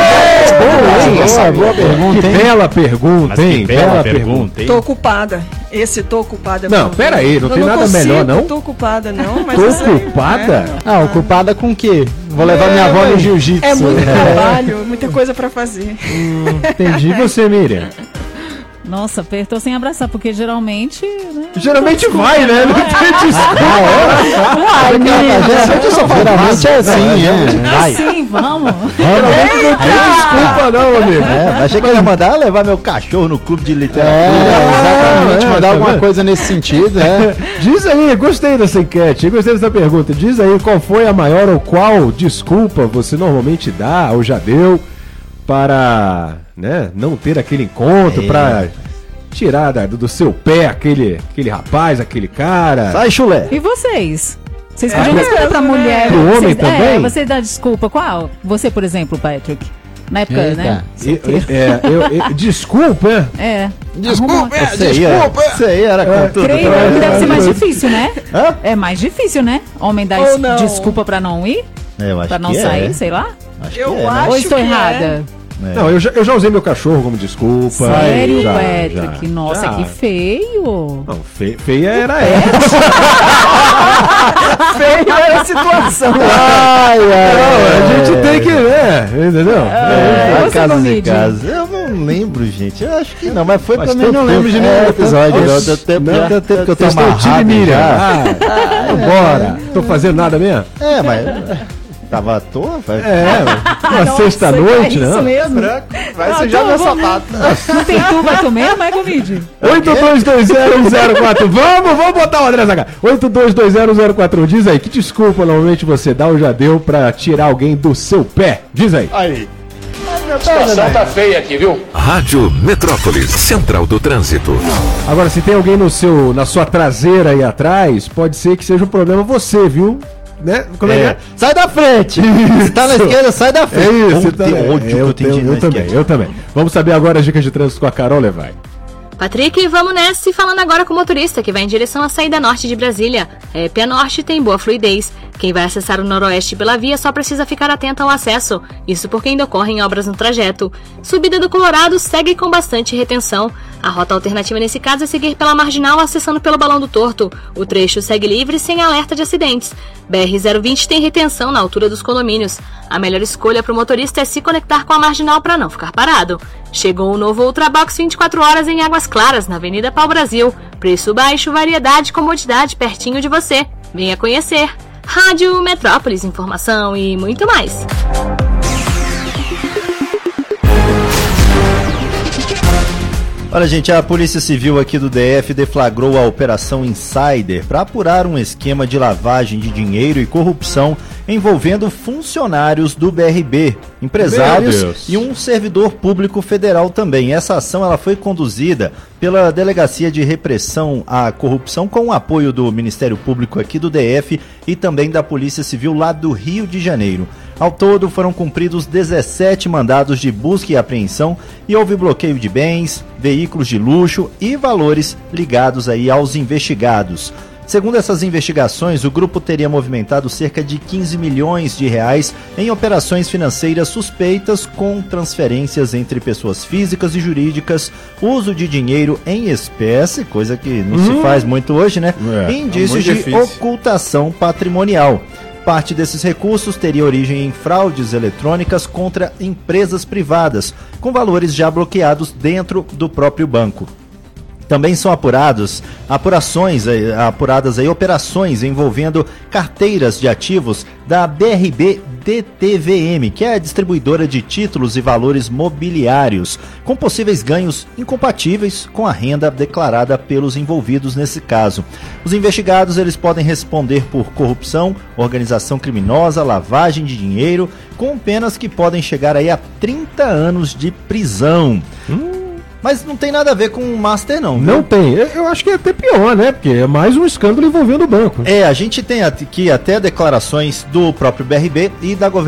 [SPEAKER 10] Boa, boa pergunta, hein? Que bela pergunta,
[SPEAKER 26] Mas que
[SPEAKER 10] hein?
[SPEAKER 26] bela
[SPEAKER 10] Bela
[SPEAKER 26] pergunta,
[SPEAKER 10] pergunta.
[SPEAKER 26] hein?
[SPEAKER 25] Tô ocupada. Esse tô ocupada.
[SPEAKER 10] Não,
[SPEAKER 25] meu
[SPEAKER 10] pera
[SPEAKER 25] Deus.
[SPEAKER 10] aí, não
[SPEAKER 25] Eu
[SPEAKER 10] tem nada
[SPEAKER 25] consigo,
[SPEAKER 10] melhor, não?
[SPEAKER 25] Tô ocupada, não, mas
[SPEAKER 10] Tô
[SPEAKER 25] eu sei,
[SPEAKER 10] ocupada?
[SPEAKER 7] Ah, ocupada com o quê? Vou levar minha avó no jiu-jitsu.
[SPEAKER 25] É muito trabalho, muita coisa pra fazer.
[SPEAKER 10] Entendi você, Miriam.
[SPEAKER 9] Nossa, Per, tô sem abraçar, porque geralmente. Né,
[SPEAKER 10] Geralmente
[SPEAKER 9] desculpa,
[SPEAKER 10] vai, né? Não tem desculpa.
[SPEAKER 9] Uai,
[SPEAKER 7] Geralmente é assim, é.
[SPEAKER 26] Vai.
[SPEAKER 9] Sim, vamos.
[SPEAKER 10] Geralmente não tem desculpa, não, amigo.
[SPEAKER 26] É, achei que ia mandar levar meu cachorro no clube de literatura.
[SPEAKER 7] É, exatamente,
[SPEAKER 10] é,
[SPEAKER 7] mandar
[SPEAKER 10] tá
[SPEAKER 7] alguma
[SPEAKER 10] vendo?
[SPEAKER 7] coisa nesse sentido, é.
[SPEAKER 10] Diz aí, gostei dessa enquete, gostei dessa pergunta. Diz aí qual foi a maior ou qual desculpa você normalmente dá ou já deu para, né, não ter aquele encontro,
[SPEAKER 26] É.
[SPEAKER 10] para tirar da- do seu pé aquele, aquele rapaz, aquele cara.
[SPEAKER 26] Sai, chulé.
[SPEAKER 9] E vocês? Vocês
[SPEAKER 25] É,
[SPEAKER 9] podiam responder pra
[SPEAKER 25] né?
[SPEAKER 9] mulher.
[SPEAKER 10] Pro homem
[SPEAKER 9] vocês,
[SPEAKER 10] também?
[SPEAKER 9] É, você dá desculpa. Qual? Você, por exemplo, Patrick. Na época,
[SPEAKER 7] Eita.
[SPEAKER 9] né?
[SPEAKER 10] E- e- é, eu- eu- desculpa, é?
[SPEAKER 9] É.
[SPEAKER 7] Desculpa,
[SPEAKER 9] Arruma-
[SPEAKER 26] Isso aí, é- isso aí era com tudo.
[SPEAKER 9] Creio
[SPEAKER 26] pra-
[SPEAKER 9] que deve ser mais difícil, né?
[SPEAKER 26] Hã?
[SPEAKER 9] É mais difícil, né? Homem dá
[SPEAKER 25] Ou
[SPEAKER 9] es-
[SPEAKER 25] não.
[SPEAKER 9] desculpa pra não ir?
[SPEAKER 26] É, eu acho
[SPEAKER 9] Pra não
[SPEAKER 26] que
[SPEAKER 9] sair,
[SPEAKER 26] é.
[SPEAKER 9] sei lá?
[SPEAKER 26] Acho
[SPEAKER 25] Eu
[SPEAKER 26] que é, né?
[SPEAKER 25] acho
[SPEAKER 9] Ou estou
[SPEAKER 25] que é.
[SPEAKER 9] errada?
[SPEAKER 26] É.
[SPEAKER 10] Não, eu já, eu já usei meu cachorro como desculpa.
[SPEAKER 9] Sério,
[SPEAKER 10] já,
[SPEAKER 9] Patrick?
[SPEAKER 10] já.
[SPEAKER 9] Nossa,
[SPEAKER 10] Já.
[SPEAKER 9] que feio.
[SPEAKER 10] Não, fe- feia era ela.
[SPEAKER 25] Feio é a situação.
[SPEAKER 10] Ai, ai, não, a gente tem que, né? Entendeu?
[SPEAKER 26] É,
[SPEAKER 9] Você,
[SPEAKER 26] casa de
[SPEAKER 9] Gomide?
[SPEAKER 26] casa. Eu não lembro, gente. Eu acho que não, mas foi
[SPEAKER 10] Faz
[SPEAKER 26] também
[SPEAKER 10] tanto
[SPEAKER 26] não lembro
[SPEAKER 10] tempo.
[SPEAKER 26] de nenhum
[SPEAKER 10] É,
[SPEAKER 26] episódio.
[SPEAKER 10] tanto-
[SPEAKER 26] Não, tanto tempo
[SPEAKER 10] não,
[SPEAKER 26] já-
[SPEAKER 10] tanto tempo que eu tô
[SPEAKER 26] Vocês estão
[SPEAKER 10] assistindo
[SPEAKER 26] amarrados
[SPEAKER 10] Miriam.
[SPEAKER 26] já.
[SPEAKER 10] Ah, bora. Tô fazendo nada mesmo?
[SPEAKER 26] É, mas tava à toa, vai.
[SPEAKER 10] É, uma
[SPEAKER 9] Nossa,
[SPEAKER 10] sexta-noite,
[SPEAKER 9] é isso
[SPEAKER 10] não?
[SPEAKER 9] mesmo?
[SPEAKER 26] Vai
[SPEAKER 9] Ah,
[SPEAKER 26] sujar
[SPEAKER 9] tô,
[SPEAKER 26] meu
[SPEAKER 9] vamos-
[SPEAKER 26] sapato.
[SPEAKER 9] Não tem tu, vai tu mesmo, é, Gomide?
[SPEAKER 10] oito dois dois zero um zero quatro. Vamos, vamos botar o André Zaga. oito dois dois zero um zero quatro. Diz aí, que desculpa normalmente você dá ou já deu pra tirar alguém do seu pé? Diz aí.
[SPEAKER 26] Aí.
[SPEAKER 2] A situação tá feia aqui, viu?
[SPEAKER 1] Rádio Metrópolis, Central do Trânsito.
[SPEAKER 10] Agora, se tem alguém no seu, na sua traseira aí atrás, pode ser que seja um problema você, viu? Né? Como é, que
[SPEAKER 26] É.
[SPEAKER 10] é?
[SPEAKER 26] Sai da frente! Se tá na
[SPEAKER 10] Isso.
[SPEAKER 26] esquerda, sai da
[SPEAKER 10] É
[SPEAKER 26] frente.
[SPEAKER 10] isso,
[SPEAKER 26] Como
[SPEAKER 10] tá,
[SPEAKER 26] tem
[SPEAKER 10] é,
[SPEAKER 26] ódio que
[SPEAKER 10] eu,
[SPEAKER 26] eu tenho
[SPEAKER 10] tenho,
[SPEAKER 26] de
[SPEAKER 10] eu
[SPEAKER 26] na
[SPEAKER 10] também,
[SPEAKER 26] esquerda.
[SPEAKER 10] eu também. Vamos saber agora as dicas de trânsito com a Carol Levai.
[SPEAKER 14] Patrick, vamos nessa e falando agora com o motorista que vai em direção à saída norte de Brasília. A E P A Norte tem boa fluidez. Quem vai acessar o noroeste pela via só precisa ficar atento ao acesso. Isso porque ainda ocorrem obras no trajeto. Subida do Colorado segue com bastante retenção. A rota alternativa nesse caso é seguir pela Marginal acessando pelo Balão do Torto. O trecho segue livre sem alerta de acidentes. B R zero vinte tem retenção na altura dos condomínios. A melhor escolha para o motorista é se conectar com a Marginal para não ficar parado. Chegou o novo Ultrabox vinte e quatro horas em Águas Claras, na Avenida Pau Brasil. Preço baixo, variedade e comodidade pertinho de você. Venha conhecer. Rádio Metrópolis, informação e muito mais.
[SPEAKER 26] Olha, gente, a Polícia Civil aqui do D F deflagrou a Operação Insider para apurar um esquema de lavagem de dinheiro e corrupção envolvendo funcionários do B R B, empresários e um servidor público federal também. Essa ação ela foi conduzida pela Delegacia de Repressão à Corrupção com o apoio do Ministério Público aqui do D F e também da Polícia Civil lá do Rio de Janeiro. Ao todo foram cumpridos dezessete mandados de busca e apreensão e houve bloqueio de bens, veículos de luxo e valores ligados aí aos investigados. Segundo essas investigações, o grupo teria movimentado cerca de quinze milhões de reais em operações financeiras suspeitas com transferências entre pessoas físicas e jurídicas, uso de dinheiro em espécie, coisa que não
[SPEAKER 10] Hum.
[SPEAKER 26] se faz muito hoje, né?
[SPEAKER 10] É,
[SPEAKER 26] E indícios
[SPEAKER 10] é
[SPEAKER 26] de
[SPEAKER 10] muito difícil.
[SPEAKER 26] ocultação patrimonial. Parte desses recursos teria origem em fraudes eletrônicas contra empresas privadas, com valores já bloqueados dentro do próprio banco. Também são apurados, apurações, eh, apuradas aí operações envolvendo carteiras de ativos da B R B D T V M, que é a distribuidora de títulos e valores mobiliários, com possíveis ganhos incompatíveis com a renda declarada pelos envolvidos nesse caso. Os investigados eles podem responder por corrupção, organização criminosa, lavagem de dinheiro, com penas que podem chegar aí a trinta anos de prisão. Hum. Mas não tem nada a ver com o Master, não.
[SPEAKER 10] Não
[SPEAKER 26] viu?
[SPEAKER 10] tem. Eu acho que é até pior, né? Porque é mais um escândalo envolvendo o banco.
[SPEAKER 26] É, a gente tem aqui até declarações do próprio B R B e da governadora